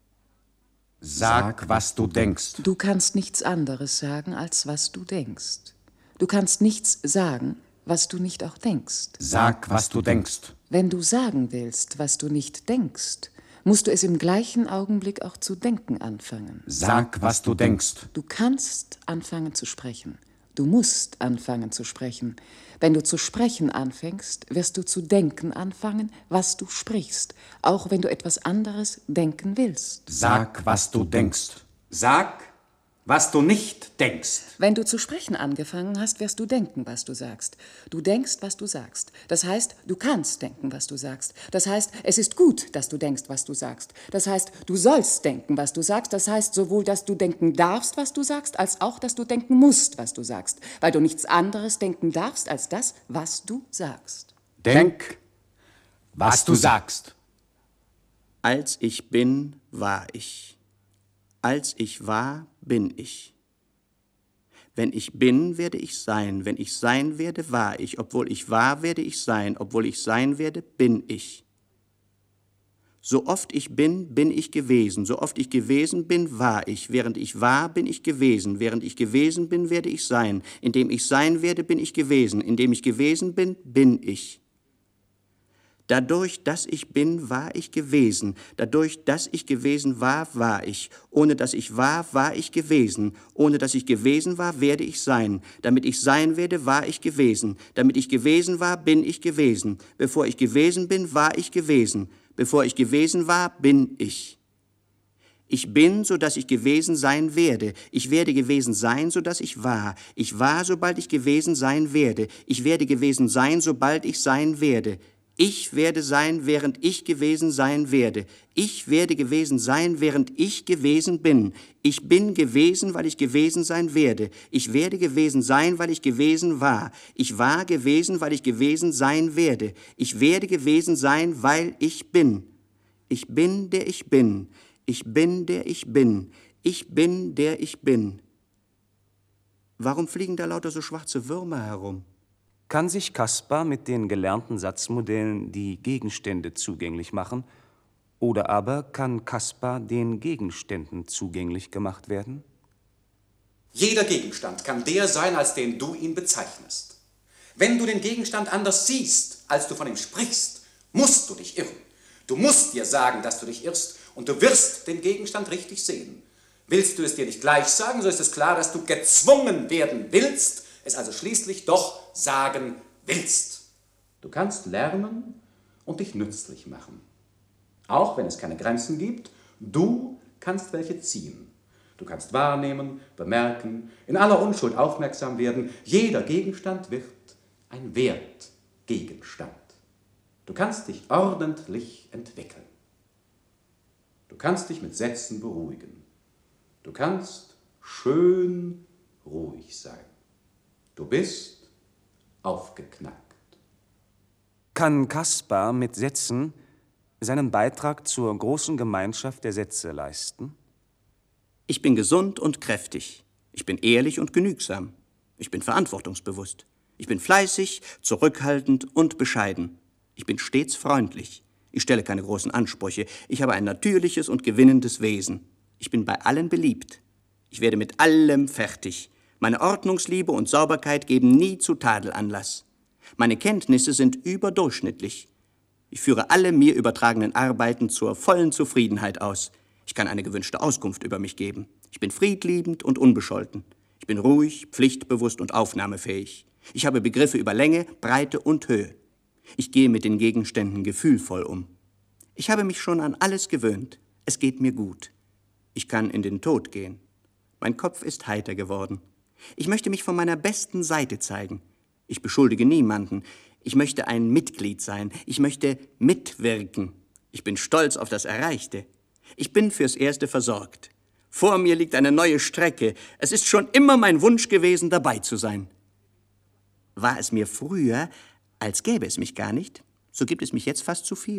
K: Sag, was du denkst.
O: Du kannst nichts anderes sagen, als was du denkst. Du kannst nichts sagen, was du nicht auch denkst.
K: Sag, was du denkst.
O: Wenn du sagen willst, was du nicht denkst, musst du es im gleichen Augenblick auch zu denken anfangen.
K: Sag, was du denkst.
O: Du kannst anfangen zu sprechen. Du musst anfangen zu sprechen. Wenn du zu sprechen anfängst, wirst du zu denken anfangen, was du sprichst, auch wenn du etwas anderes denken willst.
K: Sag, was du denkst.
I: Sag, was du nicht denkst.
O: Wenn du zu sprechen angefangen hast, wirst du denken, was du sagst. Du denkst, was du sagst. Das heißt, du kannst denken, was du sagst. Das heißt, es ist gut, dass du denkst, was du sagst. Das heißt, du sollst denken, was du sagst. Das heißt sowohl, dass du denken darfst, was du sagst, als auch, dass du denken musst, was du sagst. Weil du nichts anderes denken darfst, als das, was du sagst.
K: Denk, was du sagst.
D: Als ich bin, war ich. Als ich war, bin ich. Wenn ich bin, werde ich sein. Wenn ich sein werde, war ich. Obwohl ich war, werde ich sein. Obwohl ich sein werde, bin ich. So oft ich bin, bin ich gewesen. So oft ich gewesen bin, war ich. Während ich war, bin ich gewesen. Während ich gewesen bin, werde ich sein. Indem ich sein werde, bin ich gewesen. Indem ich gewesen bin, bin ich. Dadurch, dass ich bin, war ich gewesen. Dadurch, dass ich gewesen war, war ich. Ohne dass ich war, war ich gewesen. Ohne dass ich gewesen war, werde ich sein. Damit ich sein werde, war ich gewesen. Damit ich gewesen war, bin ich gewesen. Bevor ich gewesen bin, war ich gewesen. Bevor ich gewesen war, bin ich. Ich bin, so dass ich gewesen sein werde. Ich werde gewesen sein, so dass ich war. Ich war, sobald ich gewesen sein werde. Ich werde gewesen sein, sobald ich sein werde. Ich werde sein, während ich gewesen sein werde. Ich werde gewesen sein, während ich gewesen bin. Ich bin gewesen, weil ich gewesen sein werde. Ich werde gewesen sein, weil ich gewesen war. Ich war gewesen, weil ich gewesen sein werde. Ich werde gewesen sein, weil ich bin. Ich bin, der ich bin. Ich bin, der ich bin. Ich bin, der ich bin. Warum fliegen da lauter so schwarze Würmer herum?
E: Kann sich Caspar mit den gelernten Satzmodellen die Gegenstände zugänglich machen, oder aber kann Caspar den Gegenständen zugänglich gemacht werden?
I: Jeder Gegenstand kann der sein, als den du ihn bezeichnest. Wenn du den Gegenstand anders siehst, als du von ihm sprichst, musst du dich irren. Du musst dir sagen, dass du dich irrst, und du wirst den Gegenstand richtig sehen. Willst du es dir nicht gleich sagen, so ist es klar, dass du gezwungen werden willst, es also schließlich doch sagen willst. Du kannst lernen und dich nützlich machen. Auch wenn es keine Grenzen gibt, du kannst welche ziehen. Du kannst wahrnehmen, bemerken, in aller Unschuld aufmerksam werden. Jeder Gegenstand wird ein Wertgegenstand. Du kannst dich ordentlich entwickeln. Du kannst dich mit Sätzen beruhigen. Du kannst schön ruhig sein. Du bist aufgeknackt.
E: Kann Caspar mit Sätzen seinen Beitrag zur großen Gemeinschaft der Sätze leisten?
D: Ich bin gesund und kräftig. Ich bin ehrlich und genügsam. Ich bin verantwortungsbewusst. Ich bin fleißig, zurückhaltend und bescheiden. Ich bin stets freundlich. Ich stelle keine großen Ansprüche. Ich habe ein natürliches und gewinnendes Wesen. Ich bin bei allen beliebt. Ich werde mit allem fertig. Meine Ordnungsliebe und Sauberkeit geben nie zu Tadel Anlass. Meine Kenntnisse sind überdurchschnittlich. Ich führe alle mir übertragenen Arbeiten zur vollen Zufriedenheit aus. Ich kann eine gewünschte Auskunft über mich geben. Ich bin friedliebend und unbescholten. Ich bin ruhig, pflichtbewusst und aufnahmefähig. Ich habe Begriffe über Länge, Breite und Höhe. Ich gehe mit den Gegenständen gefühlvoll um. Ich habe mich schon an alles gewöhnt. Es geht mir gut. Ich kann in den Tod gehen. Mein Kopf ist heiter geworden. Ich möchte mich von meiner besten Seite zeigen. Ich beschuldige niemanden. Ich möchte ein Mitglied sein. Ich möchte mitwirken. Ich bin stolz auf das Erreichte. Ich bin fürs Erste versorgt. Vor mir liegt eine neue Strecke. Es ist schon immer mein Wunsch gewesen, dabei zu sein. War es mir früher, als gäbe es mich gar nicht, so gibt es mich jetzt fast zu viel.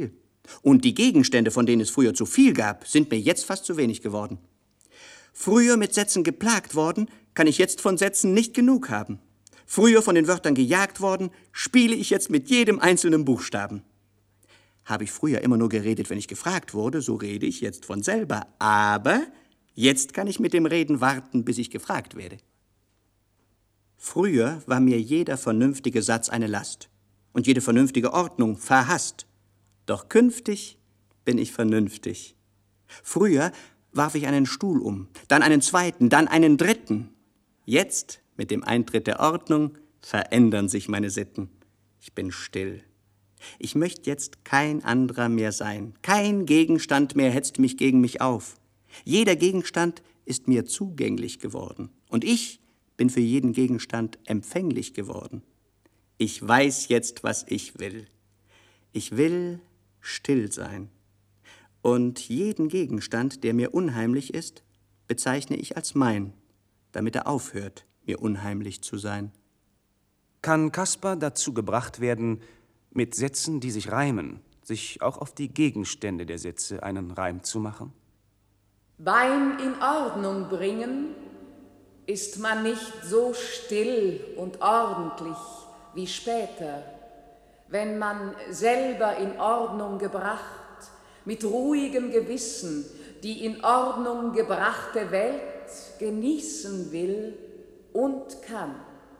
D: Und die Gegenstände, von denen es früher zu viel gab, sind mir jetzt fast zu wenig geworden. Früher mit Sätzen geplagt worden, kann ich jetzt von Sätzen nicht genug haben. Früher von den Wörtern gejagt worden, spiele ich jetzt mit jedem einzelnen Buchstaben. Habe ich früher immer nur geredet, wenn ich gefragt wurde, so rede ich jetzt von selber. Aber jetzt kann ich mit dem Reden warten, bis ich gefragt werde. Früher war mir jeder vernünftige Satz eine Last und jede vernünftige Ordnung verhasst. Doch künftig bin ich vernünftig. Früher warf ich einen Stuhl um, dann einen zweiten, dann einen dritten. Jetzt, mit dem Eintritt der Ordnung, verändern sich meine Sitten. Ich bin still. Ich möchte jetzt kein anderer mehr sein. Kein Gegenstand mehr hetzt mich gegen mich auf. Jeder Gegenstand ist mir zugänglich geworden. Und ich bin für jeden Gegenstand empfänglich geworden. Ich weiß jetzt, was ich will. Ich will still sein. Und jeden Gegenstand, der mir unheimlich ist, bezeichne ich als mein, damit er aufhört, mir unheimlich zu sein.
E: Kann Caspar dazu gebracht werden, mit Sätzen, die sich reimen, sich auch auf die Gegenstände der Sätze einen Reim zu machen?
G: Beim in Ordnung bringen ist man nicht so still und ordentlich wie später, wenn man selber in Ordnung gebracht, mit ruhigem Gewissen die in Ordnung gebrachte Welt genießen will und kann.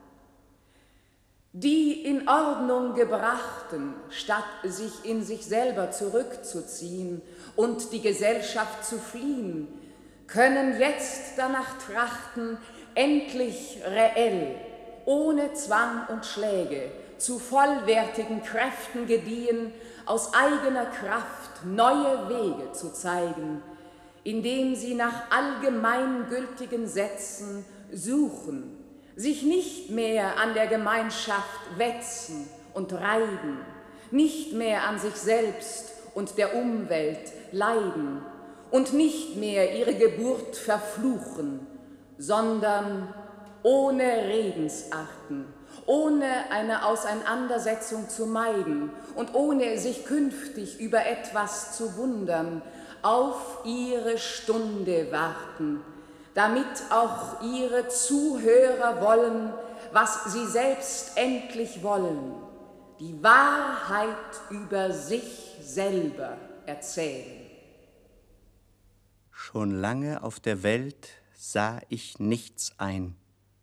G: Die in Ordnung Gebrachten, statt sich in sich selber zurückzuziehen und die Gesellschaft zu fliehen, können jetzt danach trachten, endlich reell, ohne Zwang und Schläge, zu vollwertigen Kräften gediehen, aus eigener Kraft neue Wege zu zeigen, indem sie nach allgemeingültigen Sätzen suchen, sich nicht mehr an der Gemeinschaft wetzen und reiben, nicht mehr an sich selbst und der Umwelt leiden und nicht mehr ihre Geburt verfluchen, sondern ohne Redensarten, ohne eine Auseinandersetzung zu meiden und ohne sich künftig über etwas zu wundern, auf ihre Stunde warten, damit auch ihre Zuhörer wollen, was sie selbst endlich wollen, die Wahrheit über sich selber erzählen.
D: Schon lange auf der Welt sah ich nichts ein.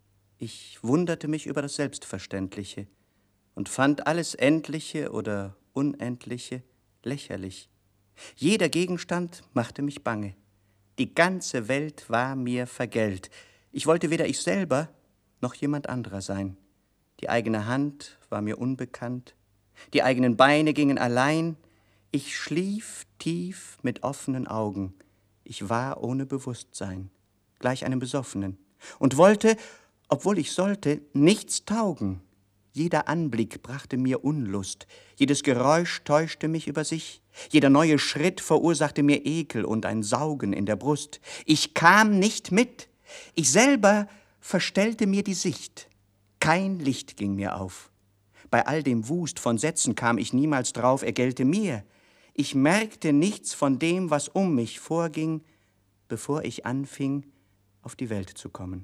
D: Ich wunderte mich über das Selbstverständliche und fand alles Endliche oder Unendliche lächerlich. Jeder Gegenstand machte mich bange. Die ganze Welt war mir vergällt. Ich wollte weder ich selber noch jemand anderer sein. Die eigene Hand war mir unbekannt. Die eigenen Beine gingen allein. Ich schlief tief mit offenen Augen. Ich war ohne Bewusstsein, gleich einem Besoffenen, und wollte, obwohl ich sollte, nichts taugen. Jeder Anblick brachte mir Unlust, jedes Geräusch täuschte mich über sich, jeder neue Schritt verursachte mir Ekel und ein Saugen in der Brust. Ich kam nicht mit, ich selber verstellte mir die Sicht, kein Licht ging mir auf. Bei all dem Wust von Sätzen kam ich niemals drauf, er gelte mir. Ich merkte nichts von dem, was um mich vorging, bevor ich anfing, auf die Welt zu kommen.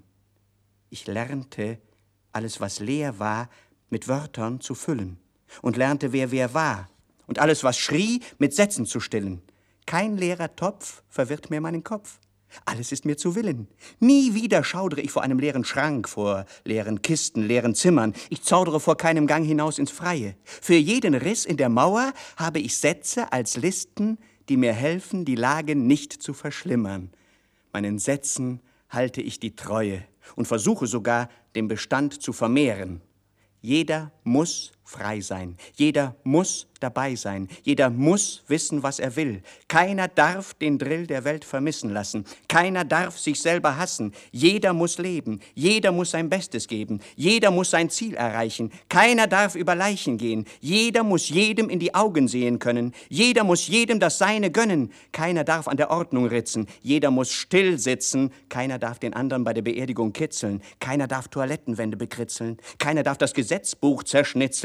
D: Ich lernte, alles, was leer war, mit Wörtern zu füllen und lernte, wer wer war und alles, was schrie, mit Sätzen zu stillen. Kein leerer Topf verwirrt mir meinen Kopf. Alles ist mir zu Willen. Nie wieder schaudere ich vor einem leeren Schrank, vor leeren Kisten, leeren Zimmern. Ich zaudere vor keinem Gang hinaus ins Freie. Für jeden Riss in der Mauer habe ich Sätze als Listen, die mir helfen, die Lage nicht zu verschlimmern. Meinen Sätzen halte ich die Treue und versuche sogar, den Bestand zu vermehren. Jeder muss frei sein. Jeder muss dabei sein. Jeder muss wissen, was er will. Keiner darf den Drill der Welt vermissen lassen. Keiner darf sich selber hassen. Jeder muss leben. Jeder muss sein Bestes geben. Jeder muss sein Ziel erreichen. Keiner darf über Leichen gehen. Jeder muss jedem in die Augen sehen können. Jeder muss jedem das Seine gönnen. Keiner darf an der Ordnung ritzen. Jeder muss still sitzen. Keiner darf den anderen bei der Beerdigung kitzeln. Keiner darf Toilettenwände bekritzeln. Keiner darf das Gesetzbuch zerschnitzeln.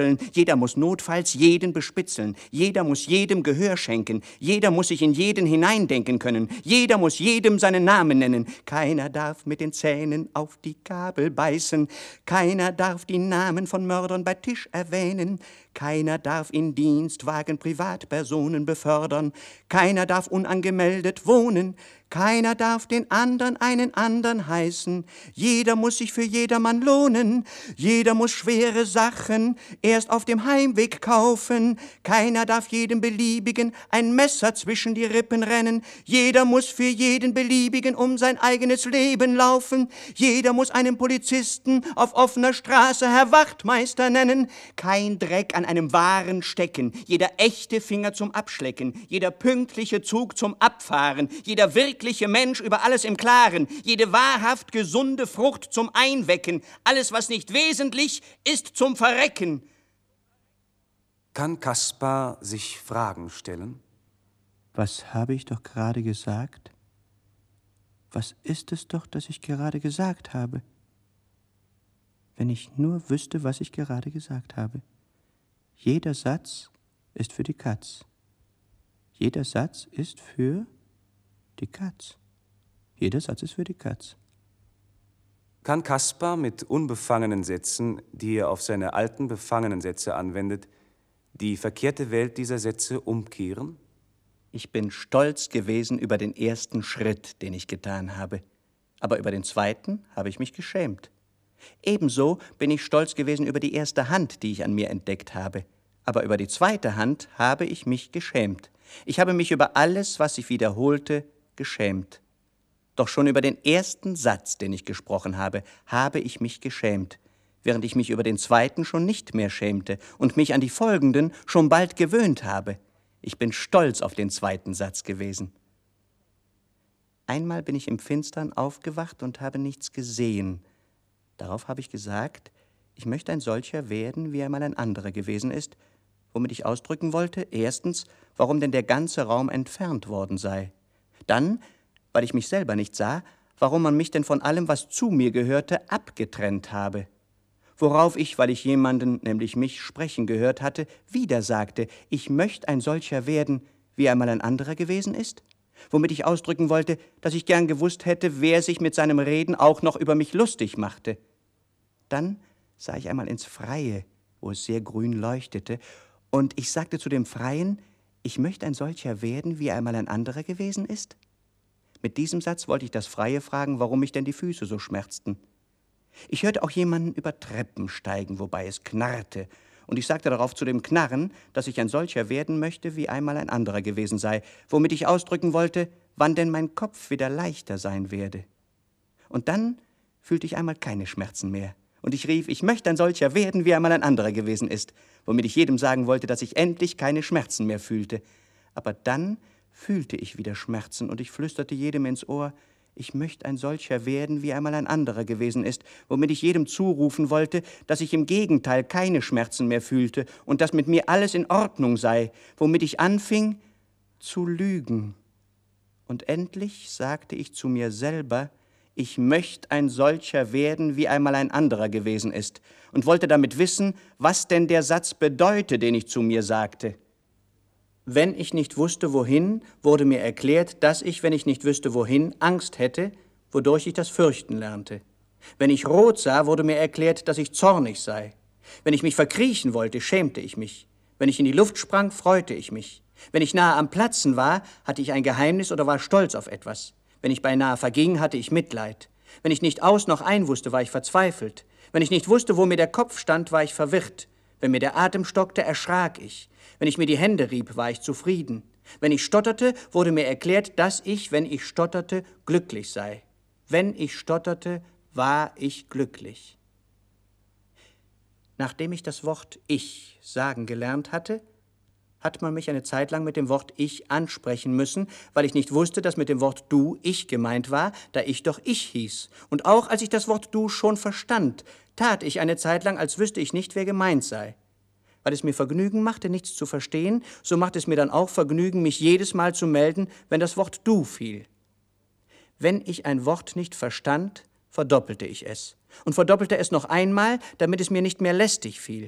D: bespitzeln, jeder muss notfalls jeden bespitzeln, jeder muss jedem Gehör schenken, jeder muss sich in jeden hineindenken können, jeder muss jedem seinen Namen nennen, keiner darf mit den Zähnen auf die Gabel beißen, keiner darf die Namen von Mördern bei Tisch erwähnen, keiner darf in Dienstwagen Privatpersonen befördern, keiner darf unangemeldet wohnen, keiner darf den andern einen andern heißen, jeder muss sich für jedermann lohnen, jeder muss schwere Sachen erst auf dem Heimweg kaufen, keiner darf jedem Beliebigen ein Messer zwischen die Rippen rennen, jeder muss für jeden Beliebigen um sein eigenes Leben laufen, jeder muss einen Polizisten auf offener Straße Herr Wachtmeister nennen, kein Dreck an einem Waren stecken, jeder echte Finger zum Abschlecken, jeder pünktliche Zug zum Abfahren, jeder wirkliche Mensch über alles im Klaren, jede wahrhaft gesunde Frucht zum Einwecken, alles, was nicht wesentlich ist, zum Verrecken.
E: Kann Kaspar sich Fragen stellen?
D: Was habe ich doch gerade gesagt? Was ist es doch, das ich gerade gesagt habe? Wenn ich nur wüsste, was ich gerade gesagt habe. Jeder Satz ist für die Katz. Jeder Satz ist für die Katz. Jeder Satz ist für die Katz.
E: Kann Kaspar mit unbefangenen Sätzen, die er auf seine alten befangenen Sätze anwendet, die verkehrte Welt dieser Sätze umkehren?
D: Ich bin stolz gewesen über den ersten Schritt, den ich getan habe. Aber über den zweiten habe ich mich geschämt. Ebenso bin ich stolz gewesen über die erste Hand, die ich an mir entdeckt habe. Aber über die zweite Hand habe ich mich geschämt. Ich habe mich über alles, was sich wiederholte, geschämt. Doch schon über den ersten Satz, den ich gesprochen habe, habe ich mich geschämt, während ich mich über den zweiten schon nicht mehr schämte und mich an die folgenden schon bald gewöhnt habe. Ich bin stolz auf den zweiten Satz gewesen. Einmal bin ich im Finstern aufgewacht und habe nichts gesehen. Darauf habe ich gesagt, ich möchte ein solcher werden, wie einmal ein anderer gewesen ist, womit ich ausdrücken wollte, erstens, warum denn der ganze Raum entfernt worden sei. Dann, weil ich mich selber nicht sah, warum man mich denn von allem, was zu mir gehörte, abgetrennt habe. Worauf ich, weil ich jemanden, nämlich mich, sprechen gehört hatte, wieder sagte, ich möchte ein solcher werden, wie einmal ein anderer gewesen ist, womit ich ausdrücken wollte, dass ich gern gewusst hätte, wer sich mit seinem Reden auch noch über mich lustig machte. Dann sah ich einmal ins Freie, wo es sehr grün leuchtete, und ich sagte zu dem Freien, ich möchte ein solcher werden, wie einmal ein anderer gewesen ist. Mit diesem Satz wollte ich das Freie fragen, warum mich denn die Füße so schmerzten. Ich hörte auch jemanden über Treppen steigen, wobei es knarrte, und ich sagte darauf zu dem Knarren, dass ich ein solcher werden möchte, wie einmal ein anderer gewesen sei, womit ich ausdrücken wollte, wann denn mein Kopf wieder leichter sein werde. Und dann fühlte ich einmal keine Schmerzen mehr, und ich rief, ich möchte ein solcher werden, wie einmal ein anderer gewesen ist, womit ich jedem sagen wollte, dass ich endlich keine Schmerzen mehr fühlte. Aber dann fühlte ich wieder Schmerzen, und ich flüsterte jedem ins Ohr, ich möchte ein solcher werden, wie einmal ein anderer gewesen ist, womit ich jedem zurufen wollte, dass ich im Gegenteil keine Schmerzen mehr fühlte und dass mit mir alles in Ordnung sei, womit ich anfing zu lügen. Und endlich sagte ich zu mir selber, ich möchte ein solcher werden, wie einmal ein anderer gewesen ist, und wollte damit wissen, was denn der Satz bedeute, den ich zu mir sagte. Wenn ich nicht wusste, wohin, wurde mir erklärt, dass ich, wenn ich nicht wüsste, wohin, Angst hätte, wodurch ich das Fürchten lernte. Wenn ich rot sah, wurde mir erklärt, dass ich zornig sei. Wenn ich mich verkriechen wollte, schämte ich mich. Wenn ich in die Luft sprang, freute ich mich. Wenn ich nahe am Platzen war, hatte ich ein Geheimnis oder war stolz auf etwas. Wenn ich beinahe verging, hatte ich Mitleid. Wenn ich nicht aus noch ein wusste, war ich verzweifelt. Wenn ich nicht wusste, wo mir der Kopf stand, war ich verwirrt. Wenn mir der Atem stockte, erschrak ich. Wenn ich mir die Hände rieb, war ich zufrieden. Wenn ich stotterte, wurde mir erklärt, dass ich, wenn ich stotterte, glücklich sei. Wenn ich stotterte, war ich glücklich. Nachdem ich das Wort Ich sagen gelernt hatte, hat man mich eine Zeit lang mit dem Wort Ich ansprechen müssen, weil ich nicht wusste, dass mit dem Wort Du ich gemeint war, da ich doch Ich hieß. Und auch als ich das Wort Du schon verstand, tat ich eine Zeit lang, als wüsste ich nicht, wer gemeint sei. Weil es mir Vergnügen machte, nichts zu verstehen, so macht es mir dann auch Vergnügen, mich jedes Mal zu melden, wenn das Wort Du fiel. Wenn ich ein Wort nicht verstand, verdoppelte ich es und verdoppelte es noch einmal, damit es mir nicht mehr lästig fiel.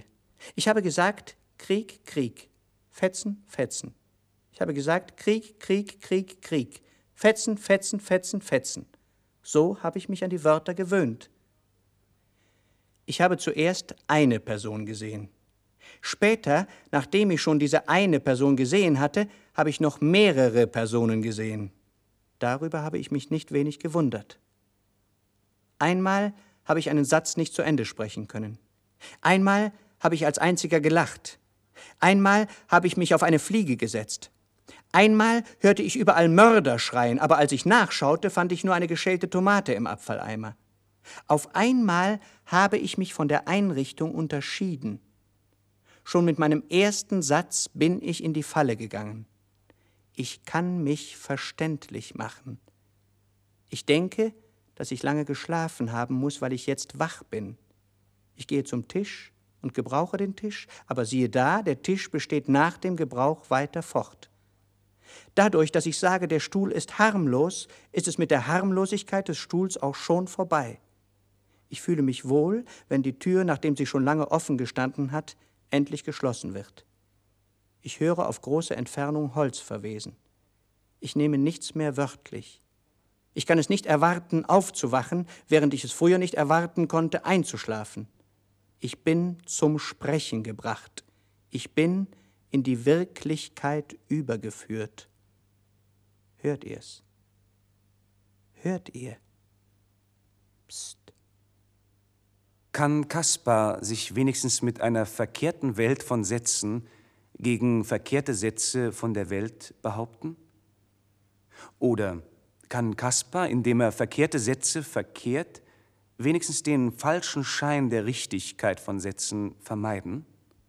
D: Ich habe gesagt, Krieg, Krieg, Fetzen, Fetzen. Ich habe gesagt, Krieg, Krieg, Krieg, Krieg, Fetzen, Fetzen, Fetzen, Fetzen. So habe ich mich an die Wörter gewöhnt. Ich habe zuerst eine Person gesehen. Später, nachdem ich schon diese eine Person gesehen hatte, habe ich noch mehrere Personen gesehen. Darüber habe ich mich nicht wenig gewundert. Einmal habe ich einen Satz nicht zu Ende sprechen können. Einmal habe ich als einziger gelacht. Einmal habe ich mich auf eine Fliege gesetzt. Einmal hörte ich überall Mörder schreien, aber als ich nachschaute, fand ich nur eine geschälte Tomate im Abfalleimer. Auf einmal habe ich mich von der Einrichtung unterschieden. Schon mit meinem ersten Satz bin ich in die Falle gegangen. Ich kann mich verständlich machen. Ich denke, dass ich lange geschlafen haben muss, weil ich jetzt wach bin. Ich gehe zum Tisch und gebrauche den Tisch, aber siehe da, der Tisch besteht nach dem Gebrauch weiter fort. Dadurch, dass ich sage, der Stuhl ist harmlos, ist es mit der Harmlosigkeit des Stuhls auch schon vorbei. Ich fühle mich wohl, wenn die Tür, nachdem sie schon lange offen gestanden hat, endlich geschlossen wird. Ich höre auf große Entfernung Holz verwesen. Ich nehme nichts mehr wörtlich. Ich kann es nicht erwarten, aufzuwachen, während ich es früher nicht erwarten konnte, einzuschlafen. Ich bin zum Sprechen gebracht. Ich bin in die Wirklichkeit übergeführt. Hört ihr's? Hört ihr? Psst.
E: Kann Kaspar sich wenigstens mit einer verkehrten Welt von Sätzen gegen verkehrte Sätze von der Welt behaupten? Oder kann Kaspar, indem er verkehrte Sätze verkehrt, wenigstens den falschen Schein der Richtigkeit von Sätzen vermeiden?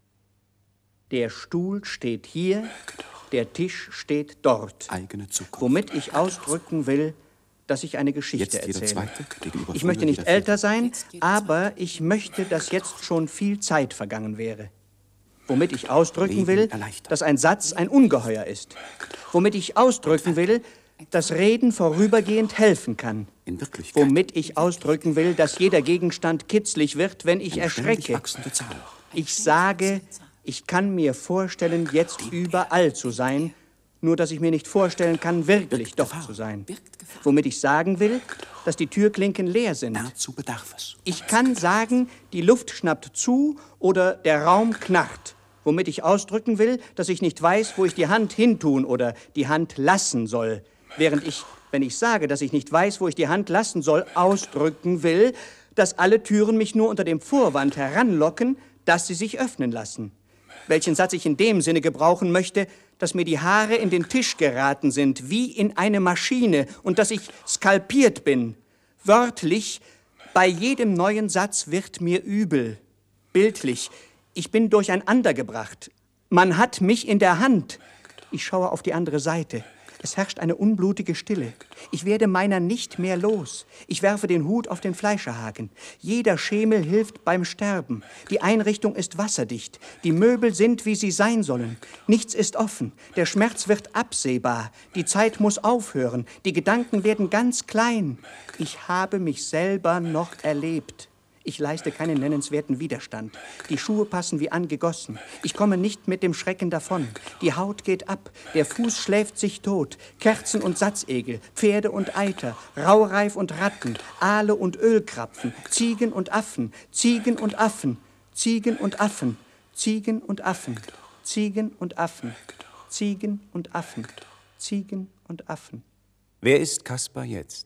D: Der Stuhl steht hier, der Tisch steht dort.
K: Eigene Zukunft.
D: Womit ich ausdrücken will, dass ich eine Geschichte
K: Jetzt jeder
D: erzähle.
K: Zweite, gegenüber
D: Ich möchte
K: früher
D: nicht
K: jeder
D: älter sein, aber ich möchte, dass jetzt schon viel Zeit vergangen wäre. Womit ich ausdrücken will, dass ein Satz ein Ungeheuer ist. Womit ich ausdrücken will, dass Reden vorübergehend helfen kann.
K: In Wirklichkeit.
D: Womit ich ausdrücken will, dass jeder Gegenstand kitzlig wird, wenn ich
K: Eine
D: erschrecke.
K: ständig wachsende Zahl.
D: Ich sage, ich kann mir vorstellen, jetzt überall zu sein, nur dass ich mir nicht vorstellen kann, wirklich dort zu sein. Womit ich sagen will, dass die Türklinken leer sind.
K: Dazu bedarf es.
D: Ich kann sagen, die Luft schnappt zu oder der Raum knarrt. Womit ich ausdrücken will, dass ich nicht weiß, wo ich die Hand hintun oder die Hand lassen soll. Während ich, wenn ich sage, dass ich nicht weiß, wo ich die Hand lassen soll, ausdrücken will, dass alle Türen mich nur unter dem Vorwand heranlocken, dass sie sich öffnen lassen. Welchen Satz ich in dem Sinne gebrauchen möchte, dass mir die Haare in den Tisch geraten sind, wie in eine Maschine, und dass ich skalpiert bin. Wörtlich, bei jedem neuen Satz wird mir übel. Bildlich, ich bin durcheinandergebracht. Man hat mich in der Hand. Ich schaue auf die andere Seite. Es herrscht eine unblutige Stille. Ich werde meiner nicht mehr los. Ich werfe den Hut auf den Fleischerhaken. Jeder Schemel hilft beim Sterben. Die Einrichtung ist wasserdicht. Die Möbel sind, wie sie sein sollen. Nichts ist offen. Der Schmerz wird absehbar. Die Zeit muss aufhören. Die Gedanken werden ganz klein. Ich habe mich selber noch erlebt. Ich leiste keinen nennenswerten Widerstand. Die Schuhe passen wie angegossen. Ich komme nicht mit dem Schrecken davon. Die Haut geht ab. Der Fuß schläft sich tot. Kerzen und Satzegel, Pferde und Eiter, Raureif und Ratten, Aale und Ölkrapfen, Ziegen und Affen, Ziegen und Affen, Ziegen und Affen, Ziegen und Affen, Ziegen und Affen, Ziegen und Affen, Ziegen und Affen.
E: Wer ist Kaspar jetzt?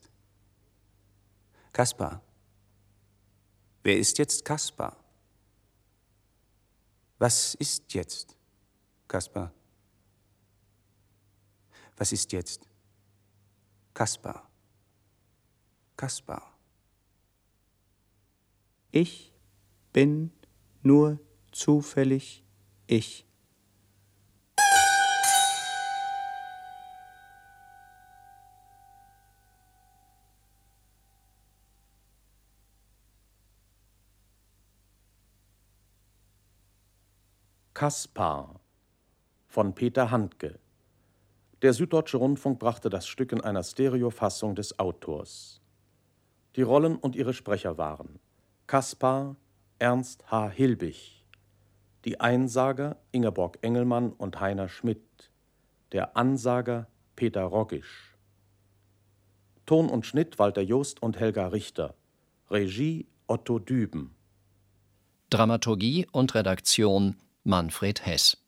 E: Kaspar. Wer ist jetzt Kaspar? Was ist jetzt Kaspar? Was ist jetzt Kaspar? Kaspar.
D: Ich bin nur zufällig ich.
P: Kaspar von Peter Handke. Der Süddeutsche Rundfunk brachte das Stück in einer Stereofassung des Autors. Die Rollen und ihre Sprecher waren Kaspar Ernst H. Hilbig, Die Einsager Ingeborg Engelmann und Heiner Schmidt. Der Ansager Peter Roggisch. Ton und Schnitt Walter Jost und Helga Richter. Regie Otto Düben.
Q: Dramaturgie und Redaktion Manfred Heß.